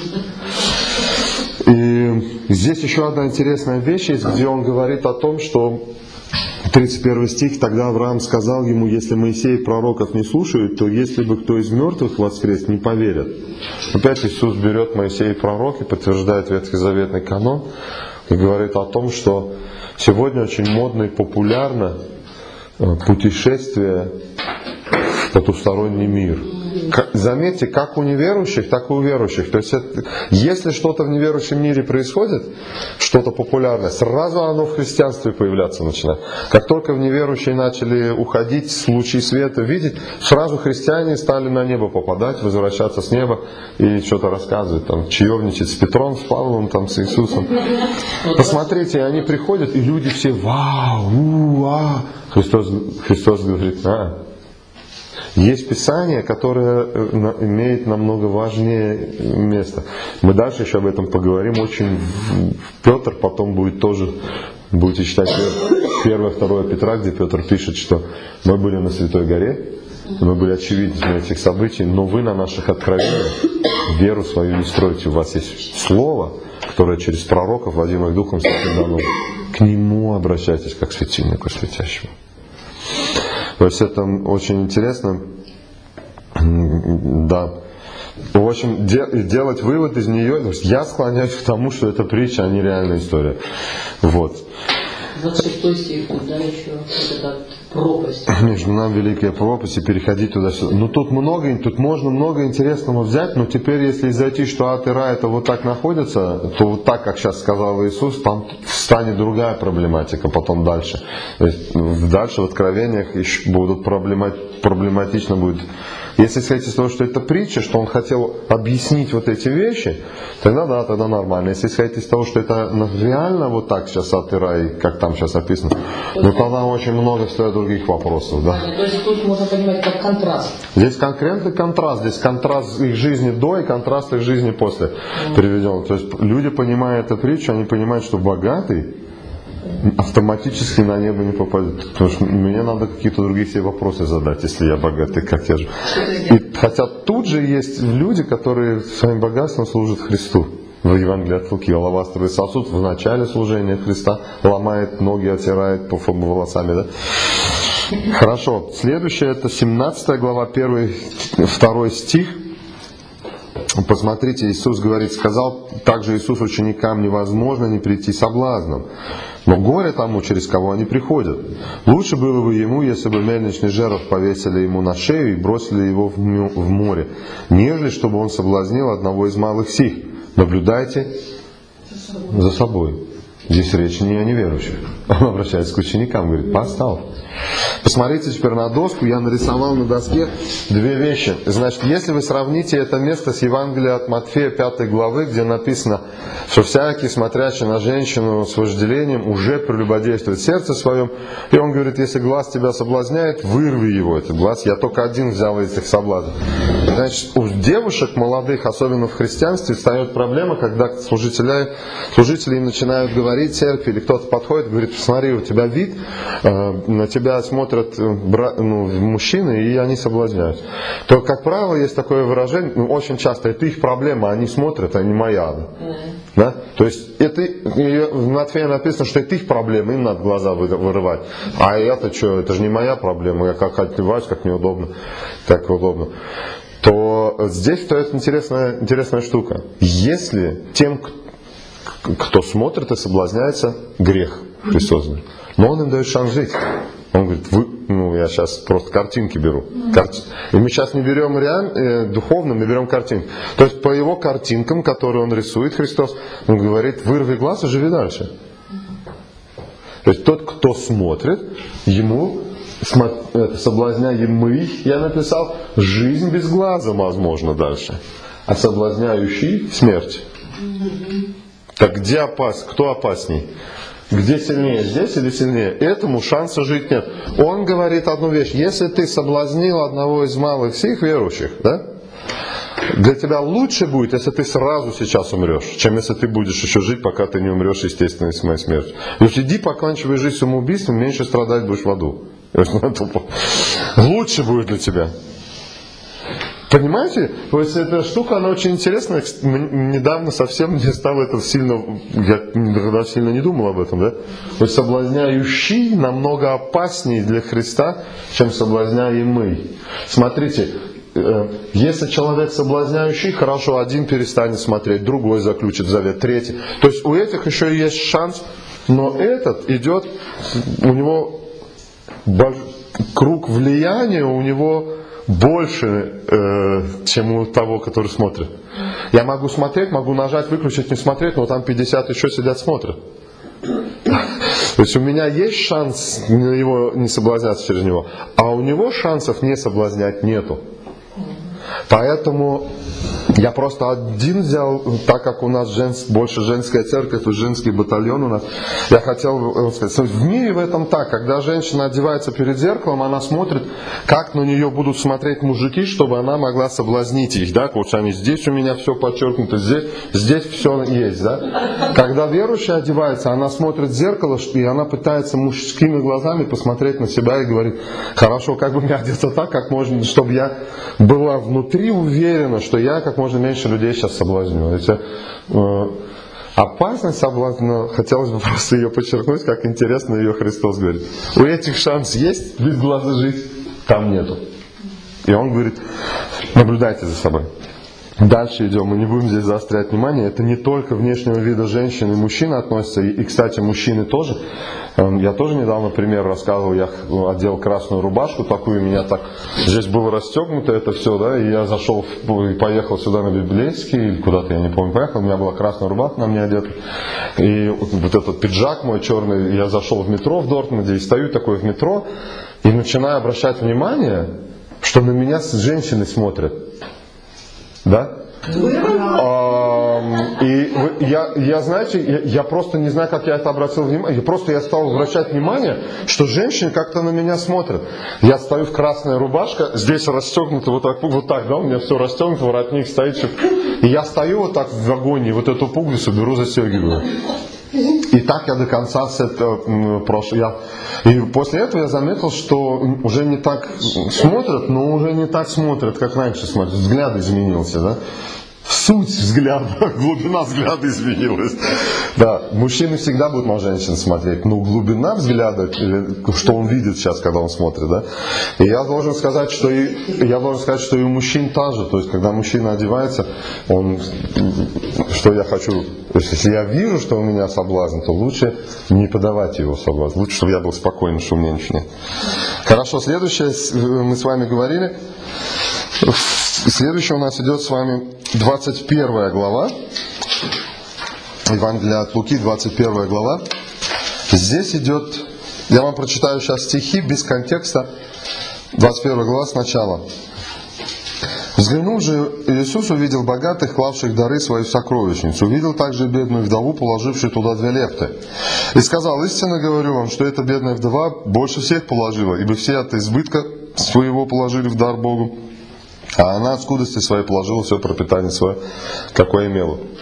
S1: И здесь еще одна интересная вещь есть, где он говорит о том, что 31 стих: «Тогда Авраам сказал ему: если Моисей и пророков не слушают, то если бы кто из мертвых воскрес, не поверят». Опять Иисус берет Моисея и пророки, подтверждает ветхозаветный канон и говорит о том, что сегодня очень модно и популярно путешествие в потусторонний мир. Заметьте, как у неверующих, так и у верующих. То есть, если что-то в неверующем мире происходит, что-то популярное, сразу оно в христианстве появляться начинает. Как только в неверующие начали уходить с лучей света, видеть, сразу христиане стали на небо попадать, возвращаться с неба и что-то рассказывать, там, чаевничать с Петром, с Павлом, там, с Иисусом. Посмотрите, они приходят, и люди все: вау, Христос говорит: есть Писание, которое имеет намного важнее место. Мы дальше еще об этом поговорим. Очень Петр потом будет тоже, будете читать 1-2 Петра, где Петр пишет, что мы были на Святой горе, мы были очевидцами этих событий, но вы на наших откровениях веру свою не строите. У вас есть Слово, которое через пророков, водимых Духом Святым дано. К нему обращайтесь, как светильнику светящему. То есть это очень интересно, да. В общем, делать вывод из нее, то есть я склоняюсь к тому, что это притча, а не реальная история. Вот.
S3: 26 стих, да, еще вот эта пропасть.
S1: Между нами великая пропасть, и переходить туда-сюда. Ну тут можно много интересного взять, но теперь, если зайти, что ад и рай это вот так находятся, то вот так, как сейчас сказал Иисус, там станет другая проблематика потом дальше. То есть дальше в откровениях еще будут проблематично будет. Если исходить из того, что это притча, что он хотел объяснить вот эти вещи, тогда да, тогда нормально. Если исходить из того, что это реально вот так сейчас ад и рай, как там сейчас описано, ну тогда очень много стоит других вопросов. Да?
S3: То есть тут можно понимать как контраст.
S1: Здесь конкретный контраст, здесь контраст их жизни до и контраст их жизни после приведен. То есть люди, понимая эту притчу, они понимают, что богатый автоматически на небо не попадет. Потому что мне надо какие-то другие себе вопросы задать, если я богатый, как я же. И хотя тут же есть люди, которые своим богатством служат Христу. В Евангелии от Луки: алавастровый сосуд в начале служения Христа ломает ноги, оттирает по волосами. Да? Хорошо. Следующее это 17 глава, 1-2 стих. Посмотрите, Иисус говорит: сказал также Иисус ученикам: невозможно не прийти соблазном, но горе тому, через кого они приходят. Лучше было бы ему, если бы мельничный жернов повесили ему на шею и бросили его в море, нежели чтобы он соблазнил одного из малых сих. Наблюдайте за собой. Здесь речь не о неверующих. Он обращается к ученикам, говорит: поставь. Посмотрите теперь на доску, я нарисовал на доске две вещи. Значит, если вы сравните это место с Евангелием от Матфея 5 главы, где написано, что всякий, смотрящий на женщину с вожделением, уже прелюбодействует в сердце своем, и он говорит: если глаз тебя соблазняет, вырви его, этот глаз. Я только один взял из этих соблазнов. Значит, у девушек молодых, особенно в христианстве, встает проблема, когда служители им начинают говорить: посмотри, церковь или кто-то подходит, говорит, посмотри, у тебя вид, на тебя смотрят мужчины, и они соблазняют. То, как правило, есть такое выражение, очень часто, это их проблема, они смотрят, а не моя. Да? То есть это, в Матфея написано, что это их проблема, им надо глаза вырывать. А это что, это же не моя проблема, я как одеваюсь, как неудобно, так удобно. То здесь стоит интересная штука. Если тем, кто смотрит и соблазняется, грех, Христос говорит, но Он им дает шанс жить. Он говорит, я сейчас просто картинки беру. И мы сейчас не берем духовно, мы берем картинки. То есть по его картинкам, которые он рисует, Христос, он говорит, вырви глаз и живи дальше. То есть тот, кто смотрит, ему, соблазняемый, я написал, жизнь без глаза возможна дальше. А соблазняющий — смерть. Так где кто опасней? Где сильнее, здесь или сильнее? Этому шанса жить нет. Он говорит одну вещь. Если ты соблазнил одного из малых всех верующих, да, для тебя лучше будет, если ты сразу сейчас умрешь, чем если ты будешь еще жить, пока ты не умрешь естественной смертью. То есть иди покончивай жизнь самоубийством, меньше страдать будешь в аду. Лучше будет для тебя. Понимаете? То есть эта штука, она очень интересная. Недавно совсем мне стало это сильно... Я никогда сильно не думал об этом, да? То есть соблазняющий намного опаснее для Христа, чем соблазняемый. Смотрите, если человек соблазняющий, хорошо, один перестанет смотреть, другой заключит завет, третий. То есть у этих еще есть шанс, но этот идет, у него круг влияния, у него больше, чем у того, который смотрит. Я могу смотреть, могу нажать, выключить, не смотреть, но там 50 еще сидят, смотрят. То есть у меня есть шанс его не соблазняться через него, а у него шансов не соблазнять нету. Поэтому я просто один взял, так как у нас больше женская церковь и женский батальон у нас, я хотел сказать, в мире в этом так, когда женщина одевается перед зеркалом, она смотрит, как на нее будут смотреть мужики, чтобы она могла соблазнить их, да, вот они здесь у меня все подчеркнуто, здесь все есть, да. Когда верующая одевается, она смотрит в зеркало, и она пытается мужскими глазами посмотреть на себя и говорит, хорошо, как бы мне одеться так, как можно, чтобы я была внутри уверена, что я как можно меньше людей сейчас соблазню. Опасность соблазна, хотелось бы просто ее подчеркнуть, как интересно ее Христос говорит. У этих шанс есть без глаза жить, там нету. И он говорит, наблюдайте за собой. Дальше идем, мы не будем здесь заострять внимание. Это не только внешнего вида женщин и мужчин относится, и, кстати, мужчины тоже. Я тоже недавно пример рассказывал, я одел красную рубашку такую, меня так, здесь было расстегнуто это все, да, и я зашел и поехал сюда на Библейский, или куда-то, я не помню, поехал, у меня была красная рубашка на мне одета, и вот этот пиджак мой черный, я зашел в метро в Дортмунде, и стою такой в метро, и начинаю обращать внимание, что на меня женщины смотрят. Да? И я, знаете, я просто не знаю, как я это обратил внимание. Я стал обращать внимание, что женщины как-то на меня смотрят. Я стою в красная рубашка, здесь расстегнуто вот так, да, у меня все расстегнуто, воротник стоит. И я стою вот так в вагоне, вот эту пуговицу беру, застегиваю. И так я до конца прошел. И после этого я заметил, что уже не так смотрят, но уже не так смотрят, как раньше смотрят. Взгляд изменился, да? Суть взгляда, глубина взгляда изменилась. Да, мужчины всегда будут на женщин смотреть, но глубина взгляда, что он видит сейчас, когда он смотрит, да. И я должен сказать, что и у мужчин тоже. То есть, когда мужчина одевается, что я хочу. То есть, если я вижу, что у меня соблазн, то лучше не подавать его соблазн. Лучше, чтобы я был спокоен, что у меня ничего нет. Хорошо, следующее мы с вами говорили. Следующее у нас идет с вами 21 глава. Евангелие от Луки, 21 глава. Здесь идет, я вам прочитаю сейчас стихи без контекста. 21 глава сначала. Взглянув же, Иисус увидел богатых, клавших дары свою сокровищницу. Увидел также бедную вдову, положившую туда 2 лепты. И сказал, истинно говорю вам, что эта бедная вдова больше всех положила, ибо все от избытка своего положили в дар Богу. А она от скудости своей положила все пропитание свое, какое имела.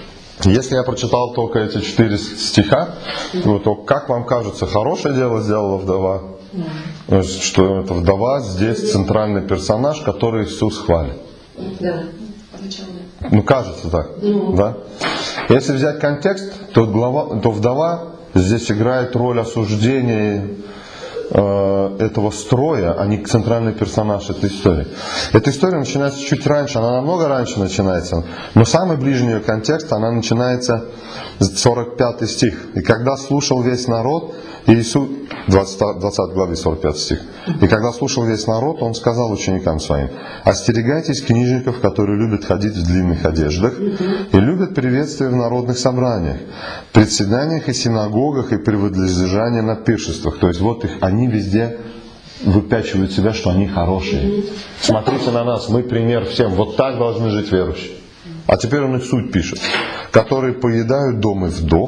S1: Если я прочитал только эти 4 стиха, то как вам кажется, хорошее дело сделала вдова? Что эта вдова здесь центральный персонаж, который Иисус хвалит.
S3: Да.
S1: Ну, кажется так. Да? Если взять контекст, то вдова здесь играет роль осуждения этого строя, а не центральный персонаж этой истории. Эта история начинается чуть раньше, она намного раньше начинается, но самый ближний ее контекст, она начинается с 45 стих. «И когда слушал весь народ, Иисус...» 20 главы, 45 стих. «И когда слушал весь народ, Он сказал ученикам Своим: остерегайтесь книжников, которые любят ходить в длинных одеждах и любят приветствия в народных собраниях, председаниях и синагогах и при возлежании на пиршествах». То есть вот они везде выпячивают себя, что они хорошие. Смотрите на нас, мы пример всем. Вот так должны жить верующие. А теперь он их суть пишет. «Которые поедают дома вдов,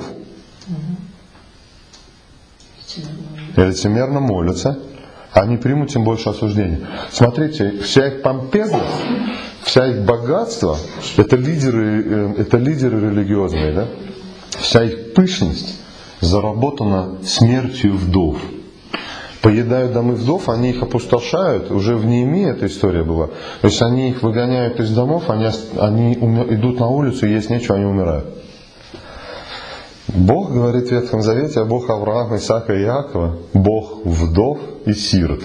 S1: и лицемерно молятся, они примут тем больше осуждения». Смотрите, вся их помпезность, вся их богатство, это лидеры религиозные, да? Вся их пышность заработана смертью вдов. Поедают домы вдов, они их опустошают. Уже в Неемии эта история была. То есть они их выгоняют из домов, они идут на улицу, есть нечего, они умирают. Бог говорит в Ветхом Завете, а Бог Авраама, Исаака и Иакова, Бог вдов и сирот.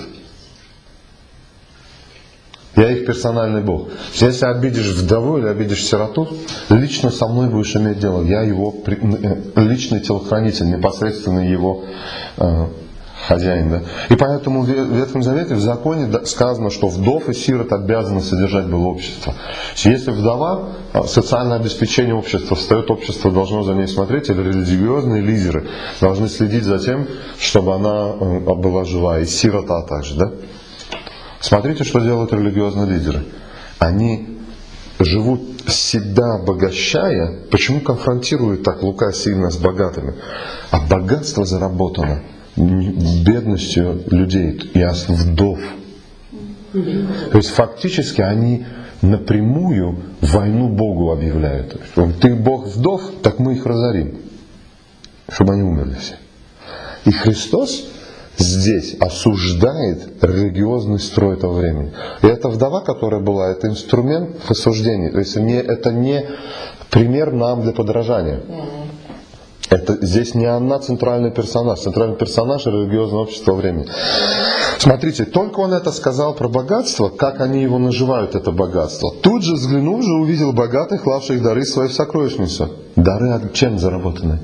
S1: Я их персональный Бог. Если обидишь вдову или обидишь сироту, лично со мной будешь иметь дело. Я его личный телохранитель, непосредственно его хозяин. Да? И поэтому в Ветхом Завете, в законе сказано, что вдов и сирот обязаны содержать было общество. Если вдова, социальное обеспечение общества встает, общество должно за ней смотреть, или религиозные лидеры должны следить за тем, чтобы она была жива, и сирота также. Да? Смотрите, что делают религиозные лидеры. Они живут себя обогащая. Почему конфронтируют так Лука сильно с богатыми? А богатство заработано бедностью людей и вдов. То есть фактически они напрямую войну Богу объявляют. Ты Бог вдов, так мы их разорим, чтобы они умерли все. И Христос здесь осуждает религиозный строй этого времени. И эта вдова, которая была, это инструмент в осуждении. То есть это не пример нам для подражания. Здесь не она центральный персонаж религиозного общества времени. Смотрите, только он это сказал про богатство, как они его наживают, это богатство. Тут же, взглянув же, увидел богатых, клавших дары свои в сокровищницу. Дары от чем заработаны?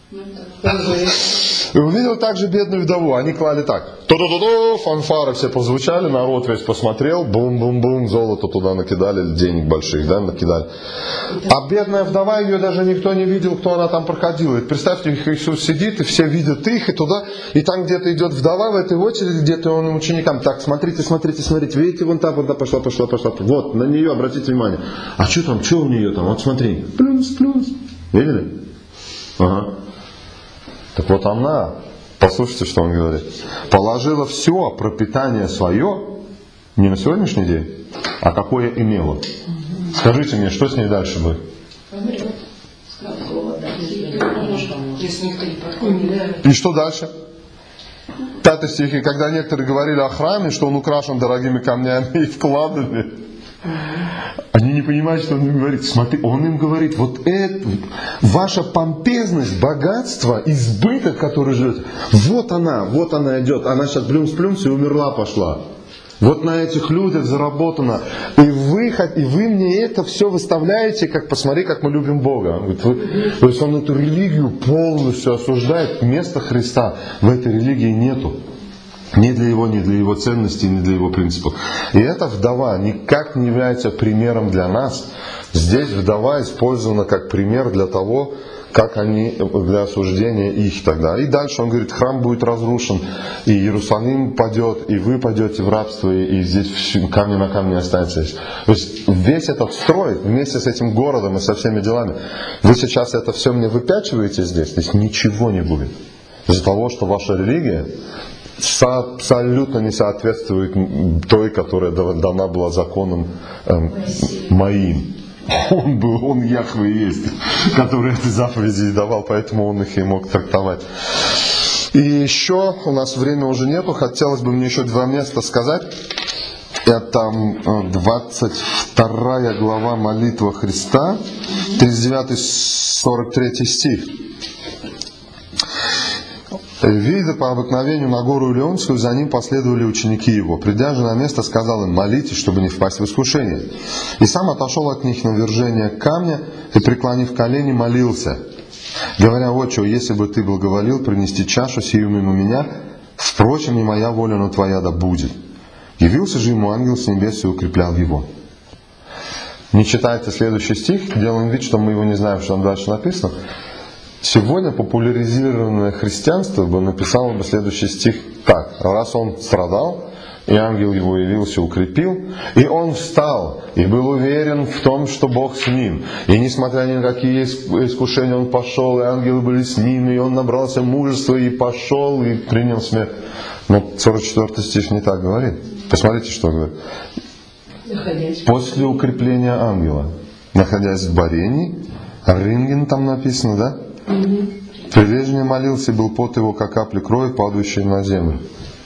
S1: И увидел также бедную вдову. Они клали так. Ту-ду-ду-ду, фанфары все позвучали, народ весь посмотрел, бум-бум-бум, золото туда накидали, денег больших, да, накидали. А бедная вдова, ее даже никто не видел, кто она там проходила. И представьте, Иисус сидит, и все видят их, и туда, и там где-то идет вдова в этой очереди, где-то он ученикам. Так, смотрите, видите, вон та пошла. Вот, на нее обратите внимание. А что там, что у нее там? Вот смотри. Плюс. Видели? Ага. Так вот она, послушайте, что он говорит, положила все пропитание свое, не на сегодняшний день, а какое имела. Скажите мне, что с ней дальше будет? И что дальше? 5 стих. И когда некоторые говорили о храме, что он украшен дорогими камнями и вкладами, они не понимают, что он им говорит. Смотри, он им говорит, вот это, ваша помпезность, богатство, избыток, который живет, вот она идет, она сейчас плюмс и умерла пошла. Вот на этих людях заработано. И вы мне это все выставляете, как посмотри, как мы любим Бога. То есть он эту религию полностью осуждает. Места Христа в этой религии нету. Ни для его ценностей, ни для его принципов. И эта вдова никак не является примером для нас. Здесь вдова использована как пример для того, как они, для осуждения их тогда. И дальше он говорит, храм будет разрушен, и Иерусалим падет, и вы падете в рабство, и здесь камни на камне останется. То есть весь этот строй, вместе с этим городом и со всеми делами, вы сейчас это все мне выпячиваете здесь ничего не будет. Из-за того, что ваша религия абсолютно не соответствует той, которая дана была законом моим. Он Яхве и есть, который эти заповеди давал, поэтому он их и мог трактовать. И еще, у нас времени уже нету, хотелось бы мне еще 2 места сказать. Это 22 глава молитва Христа, 39-43 стих. «Видя по обыкновению на гору Илионскую, за ним последовали ученики его. Придя же на место, сказал им: молитесь, чтобы не впасть в искушение. И сам отошел от них на вержение камня и, преклонив колени, молился, говоря: Отче, если бы ты благоволил принести чашу сию мимо меня, впрочем, не моя воля, но твоя да будет. Явился же ему ангел с небес и укреплял его». Не читайте следующий стих, делаем вид, что мы его не знаем, что там дальше написано. Сегодня популяризированное христианство бы написало бы следующий стих так: раз он страдал, и ангел его явился, укрепил, и он встал, и был уверен в том, что Бог с ним. И несмотря ни на какие искушения, он пошел, и ангелы были с ним, и он набрался мужества, и пошел, и принял смерть. Но 44 стих не так говорит. Посмотрите, что говорит. После укрепления ангела, находясь в борении, Ринген там написано, да? Прилежнее молился, и был пот его, как капли крови, падающие на землю.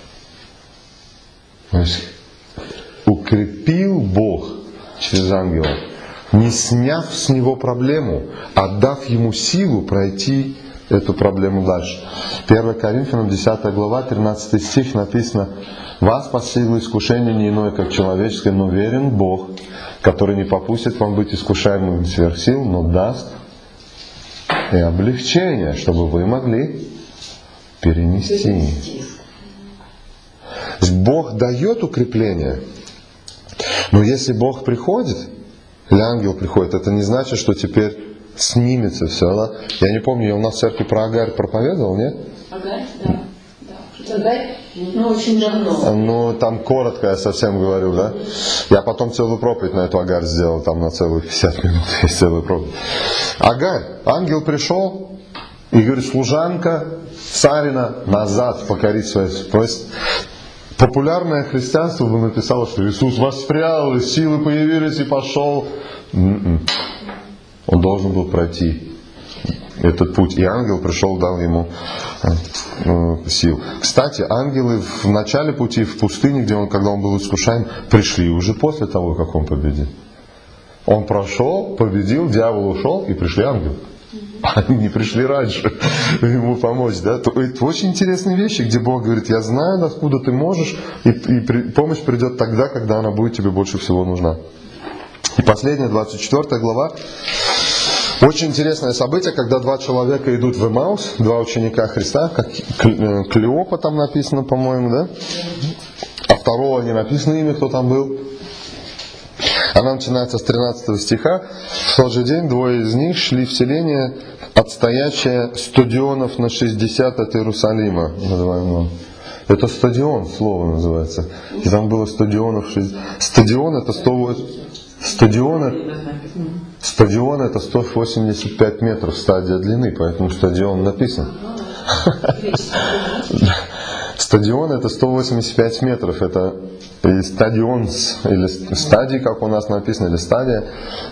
S1: То есть укрепил Бог через ангела, не сняв с него проблему, а дав ему силу пройти эту проблему дальше. 1 Коринфянам 10 глава, 13 стих написано: «Вас постигло искушение не иное, как человеческое, но верен Бог, который не попустит вам быть искушаемым сверх сил, но даст и облегчение, чтобы вы могли перенести». Бог дает укрепление, но если Бог приходит, или ангел приходит, это не значит, что теперь снимется все. Да? Я не помню, я у нас в церкви про Агарь проповедовал, нет?
S4: Агарь? Да.
S3: Агарь? Ну, очень давно.
S1: Ну, там коротко я совсем говорю, да? Я потом целую проповедь на эту Агарь сделал, там на целых 50 минут есть целая проповедь. Агарь, ангел пришел и говорит: служанка царина назад покорить свои. То есть популярное христианство бы написало, что Иисус воспрял, и силы появились, и пошел. Он должен был пройти этот путь. И ангел пришел, дал ему сил. Кстати, ангелы в начале пути, в пустыне, когда он был искушаем, пришли уже после того, как он победил. Он прошел, победил, дьявол ушел, и пришли ангелы. Они не пришли раньше ему помочь. Да? Это очень интересные вещи, где Бог говорит: я знаю, откуда ты можешь, и помощь придет тогда, когда она будет тебе больше всего нужна. И последняя, 24 глава. Очень интересное событие, когда 2 человека идут в Эмаус, 2 ученика Христа, как Клеопа там написано, по-моему, да? А второго не написано имя, кто там был. Она начинается с 13 стиха. В тот же день 2 из них шли в селение, отстоящее 100 дионов на 60 от Иерусалима. Это стадион, слово называется. И там было 100 дионов. Стадион это 100 это 185 метров стадия длины, поэтому стадион написан. Стадион это 185 метров, это стадион, или стадий, как у нас написано, или стадия,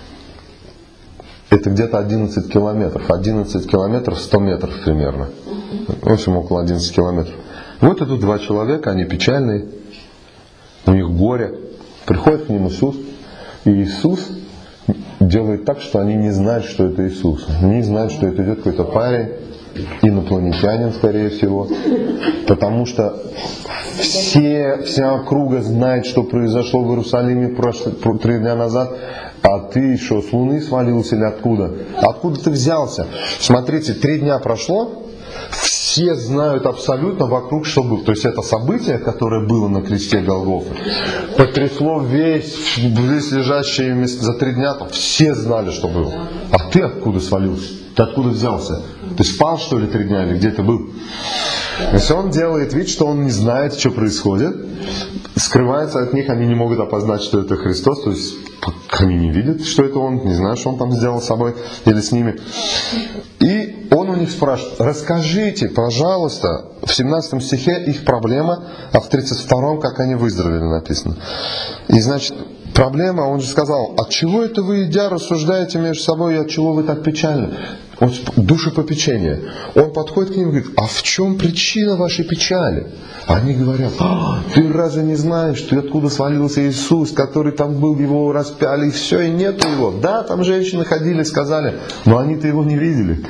S1: это где-то 11 километров. 11 километров 100 метров примерно. В общем, около 11 километров. Вот идут 2 человека, они печальные, у них горе. Приходит к ним Иисус, и Иисус делает так, что они не знают, что это Иисус. Они знают, что это идет какой-то парень, инопланетянин, скорее всего. Потому что вся округа знает, что произошло в Иерусалиме 3 дня назад. А ты что, с Луны свалился или откуда? Откуда ты взялся? Смотрите, 3 дня прошло. Все знают абсолютно вокруг, что было. То есть это событие, которое было на кресте Голгофы, потрясло весь лежащие места за 3 дня. Все знали, что было. А ты откуда свалился? Ты откуда взялся? Ты спал, что ли, 3 дня, или где ты был? То есть он делает вид, что он не знает, что происходит. Скрывается от них, они не могут опознать, что это Христос. То есть они не видят, что это он, не знают, что он там сделал с собой или с ними. И он у них спрашивает: расскажите, пожалуйста, в 17 стихе их проблема, а в 32 как они выздоровели написано. И значит, Проблема, он же сказал, от чего это вы, идя, рассуждаете между собой, и от чего вы так печальны? Он душепопечение. Он подходит к ним и говорит, а в чем причина вашей печали? Они говорят, ты разве не знаешь, ты откуда свалился Иисус, который там был, его распяли, и все, и нету его. Да, там женщины ходили, сказали, но они-то его не видели.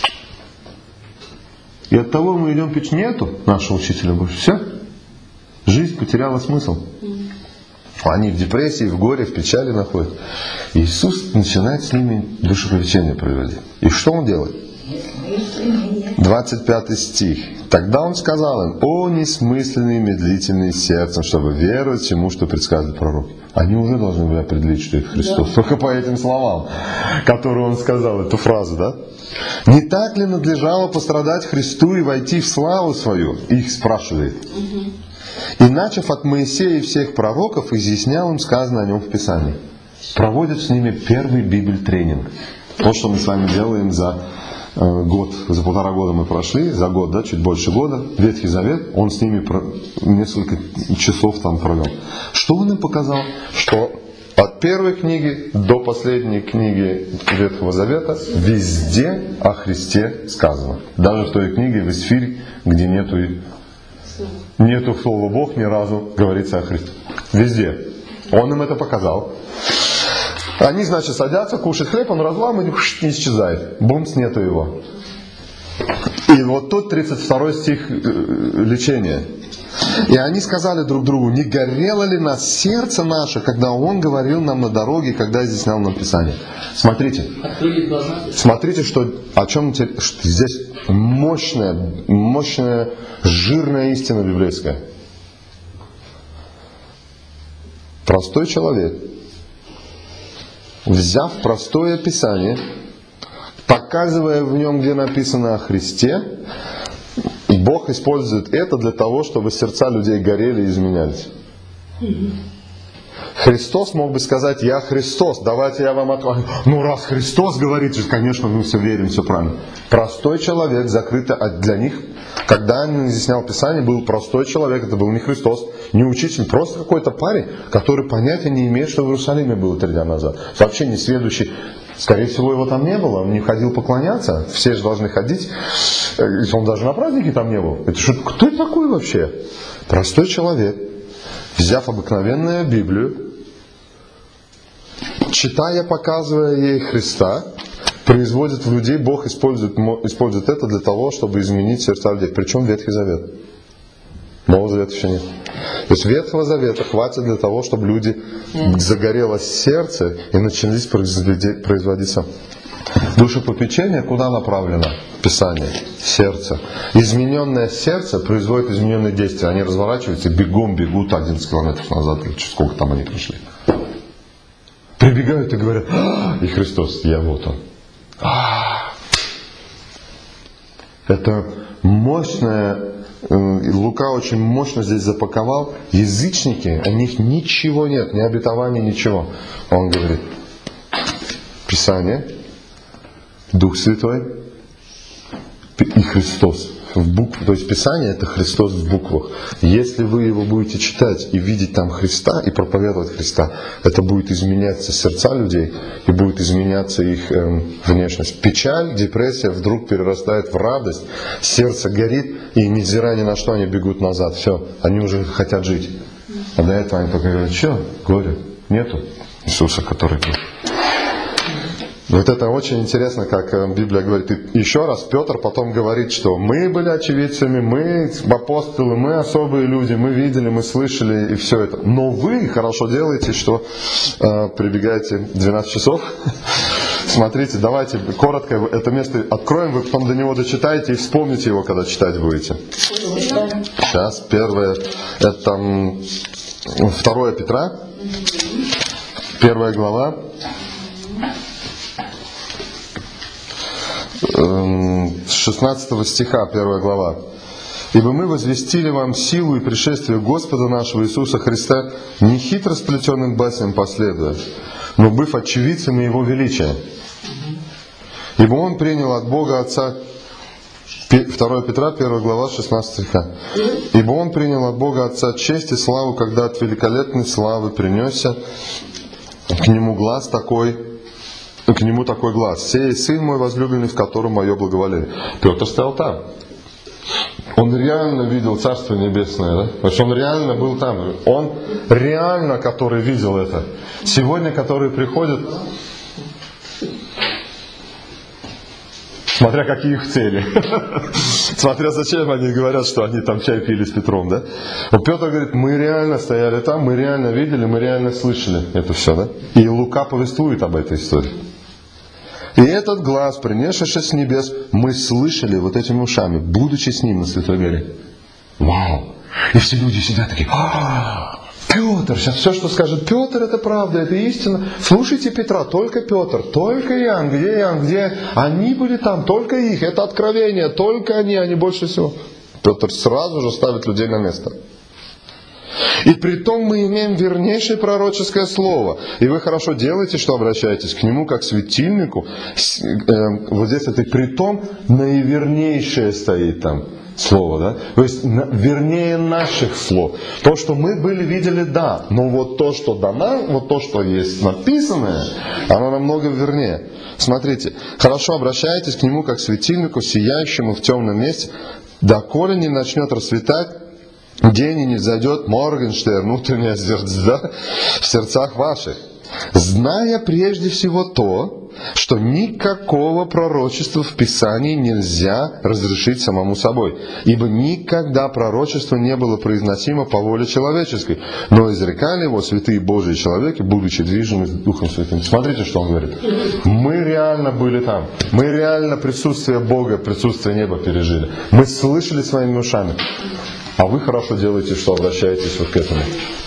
S1: И от того мы идем печь, нету нашего учителя больше. Все. Жизнь потеряла смысл. Они в депрессии, в горе, в печали находятся. Иисус начинает с ними душепопечение проводить. И что Он делает? 25 стих. Тогда Он сказал им, о несмысленные и медлительные сердцем, чтобы веровать всему, что предсказывает пророк. Они уже должны были определить, что это Христос. Да. Только по этим словам, которые Он сказал, эту фразу, да? Не так ли надлежало пострадать Христу и войти в славу свою? Их спрашивает. И начав от Моисея и всех пророков, изъяснял им сказанное о нем в Писании. Проводит с ними первый Библь-тренинг. То, что мы с вами делаем за год, за 1,5 года мы прошли, за год, да, чуть больше года, Ветхий Завет, он с ними несколько часов там провел. Что он им показал? Что от первой книги до последней книги Ветхого Завета везде о Христе сказано. Даже в той книге, в Исфирь, где нету слова Бог, ни разу говорится о Христе. Везде. Он им это показал. Они, значит, садятся, кушают хлеб, он разламывает и исчезает. Бумс, нету его. И вот тут 32 стих лечения. И они сказали друг другу, не горело ли нас сердце наше, когда Он говорил нам на дороге, когда изъяснял нам Писание. Смотрите. Смотрите, о чем здесь мощная, жирная истина библейская. Простой человек, взяв простое Писание, показывая в нем, где написано о Христе, Бог использует это для того, чтобы сердца людей горели и изменялись. Христос мог бы сказать, я Христос, давайте я вам открою. Ну раз Христос говорит, конечно, мы все верим, все правильно. Простой человек, закрытый для них, когда он изъяснял Писание, был простой человек, это был не Христос, не учитель, просто какой-то парень, который понятия не имеет, что в Иерусалиме было 3 дня назад. Вообще не следующий. Скорее всего, его там не было, он не ходил поклоняться, все же должны ходить, он даже на празднике там не был. Это что, кто это такой вообще? Простой человек, взяв обыкновенную Библию, читая, показывая ей Христа, производит в людей, Бог использует это для того, чтобы изменить сердца людей. Причем Ветхий Завет. Нового Завета еще нет. То есть Ветхого Завета хватит для того, чтобы люди загорелось сердце и начались производиться. Душепопечение куда направлено? Писание. Сердце. Измененное сердце производит измененные действия. Они разворачиваются, бегут 11 километров назад, или сколько там они прошли. Прибегают и говорят, и Христос, я вот Он. Это мощное. Лука очень мощно здесь запаковал. Язычники, у них ничего нет, ни обетования, ничего. Он говорит, Писание, Дух Святой и Христос. То есть Писание — это Христос в буквах. Если вы его будете читать и видеть там Христа и проповедовать Христа, это будет изменяться сердца людей и будет изменяться их внешность. Печаль, депрессия вдруг перерастает в радость, сердце горит, и невзирая ни на что они бегут назад. Все, они уже хотят жить. А до этого они только говорят, что, горе, нету Иисуса, который был. Вот это очень интересно, как Библия говорит. И еще раз Петр потом говорит, что мы были очевидцами, мы апостолы, мы особые люди, мы видели, мы слышали и все это. Но вы хорошо делаете, что прибегаете в 12 часов. Смотрите, давайте коротко это место откроем, вы потом до него дочитаете и вспомните его, когда читать будете. Сейчас, первое, это 2 Петра, 1 глава. 16 стиха, 1 глава. «Ибо мы возвестили вам силу и пришествие Господа нашего Иисуса Христа, не хитро сплетенным басням последуя, но быв очевидцами Его величия. Ибо Он принял от Бога Отца». 2 Петра, 1 глава, 16 стиха. «Ибо Он принял от Бога Отца честь и славу, когда от великолепной славы принесся К нему такой глаз. «Сей сын мой возлюбленный, в котором мое благоволение». Петр стоял там. Он реально видел Царство Небесное, да? То есть он реально был там. Он реально, который видел это. Сегодня, которые приходят, смотря какие их цели. Смотря зачем они говорят, что они там чай пили с Петром, да? Вот Петр говорит, мы реально стояли там, мы реально видели, мы реально слышали это все, да? И Лука повествует об этой истории. И этот глаз, принесшийся с небес, мы слышали вот этими ушами, будучи с ним на Святой горе. Вау! И все люди сидят такие, Петр, сейчас все, что скажет Петр, это правда, это истина. Слушайте Петра, только Петр, только Иоанн, где они были там, только их, это откровение, только они больше всего. Петр сразу же ставит людей на место. И притом мы имеем вернейшее пророческое слово. И вы хорошо делаете, что обращаетесь к нему как к светильнику. Вот здесь это притом наивернейшее стоит там слово, да? То есть вернее наших слов. То, что мы видели, да. Но вот то, что дано, вот то, что есть написанное, оно намного вернее. Смотрите, хорошо обращаетесь к нему как к светильнику, сияющему в темном месте, доколе не начнет расцветать день и не взойдет Моргенштерн, внутренняя звезда в сердцах ваших, зная прежде всего то, что никакого пророчества в Писании нельзя разрешить самому собой, ибо никогда пророчество не было произносимо по воле человеческой, но изрекали его святые Божьи человеки, будучи движимы Духом Святым. Смотрите, что он говорит. Мы реально были там. Мы реально присутствие Бога, присутствие неба пережили. Мы слышали своими ушами. А вы хорошо делаете, что обращаетесь вот к этому.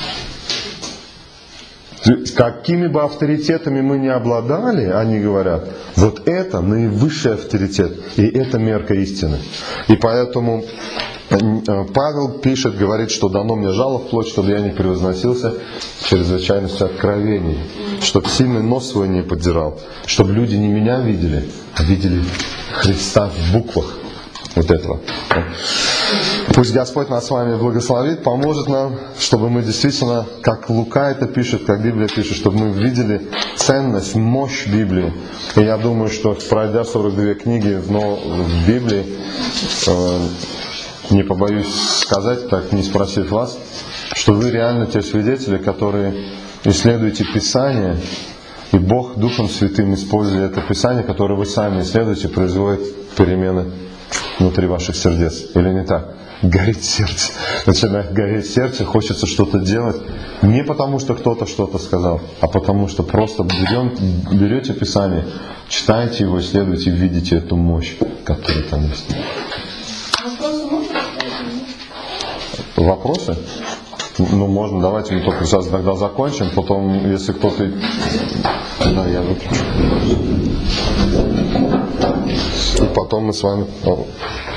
S1: Какими бы авторитетами мы ни обладали, они говорят, вот это наивысший авторитет, и это мерка истины. И поэтому Павел пишет, говорит, что дано мне жало в плоть, чтобы я не превозносился чрезвычайностью откровений, чтобы сильный нос свой не поддирал, чтобы люди не меня видели, а видели Христа в буквах вот этого. Пусть Господь нас с вами благословит, поможет нам, чтобы мы действительно, как Лука это пишет, как Библия пишет, чтобы мы видели ценность, мощь Библии. И я думаю, что пройдя 42 книги в Библии, не побоюсь сказать, так не спросив вас, что вы реально те свидетели, которые исследуете Писание, и Бог Духом Святым, используя это Писание, которое вы сами исследуете, производит перемены внутри ваших сердец. Или не так? Горит сердце. Начинает гореть сердце, хочется что-то делать. Не потому, что кто-то что-то сказал, а потому, что просто берете Писание, читаете его, исследуете, видите эту мощь, которая там есть.
S5: Вопросы можно?
S1: Вопросы? Ну, можно. Давайте мы только сейчас тогда закончим. Потом, если кто-то... Да, я выключу. И потом мы с вами...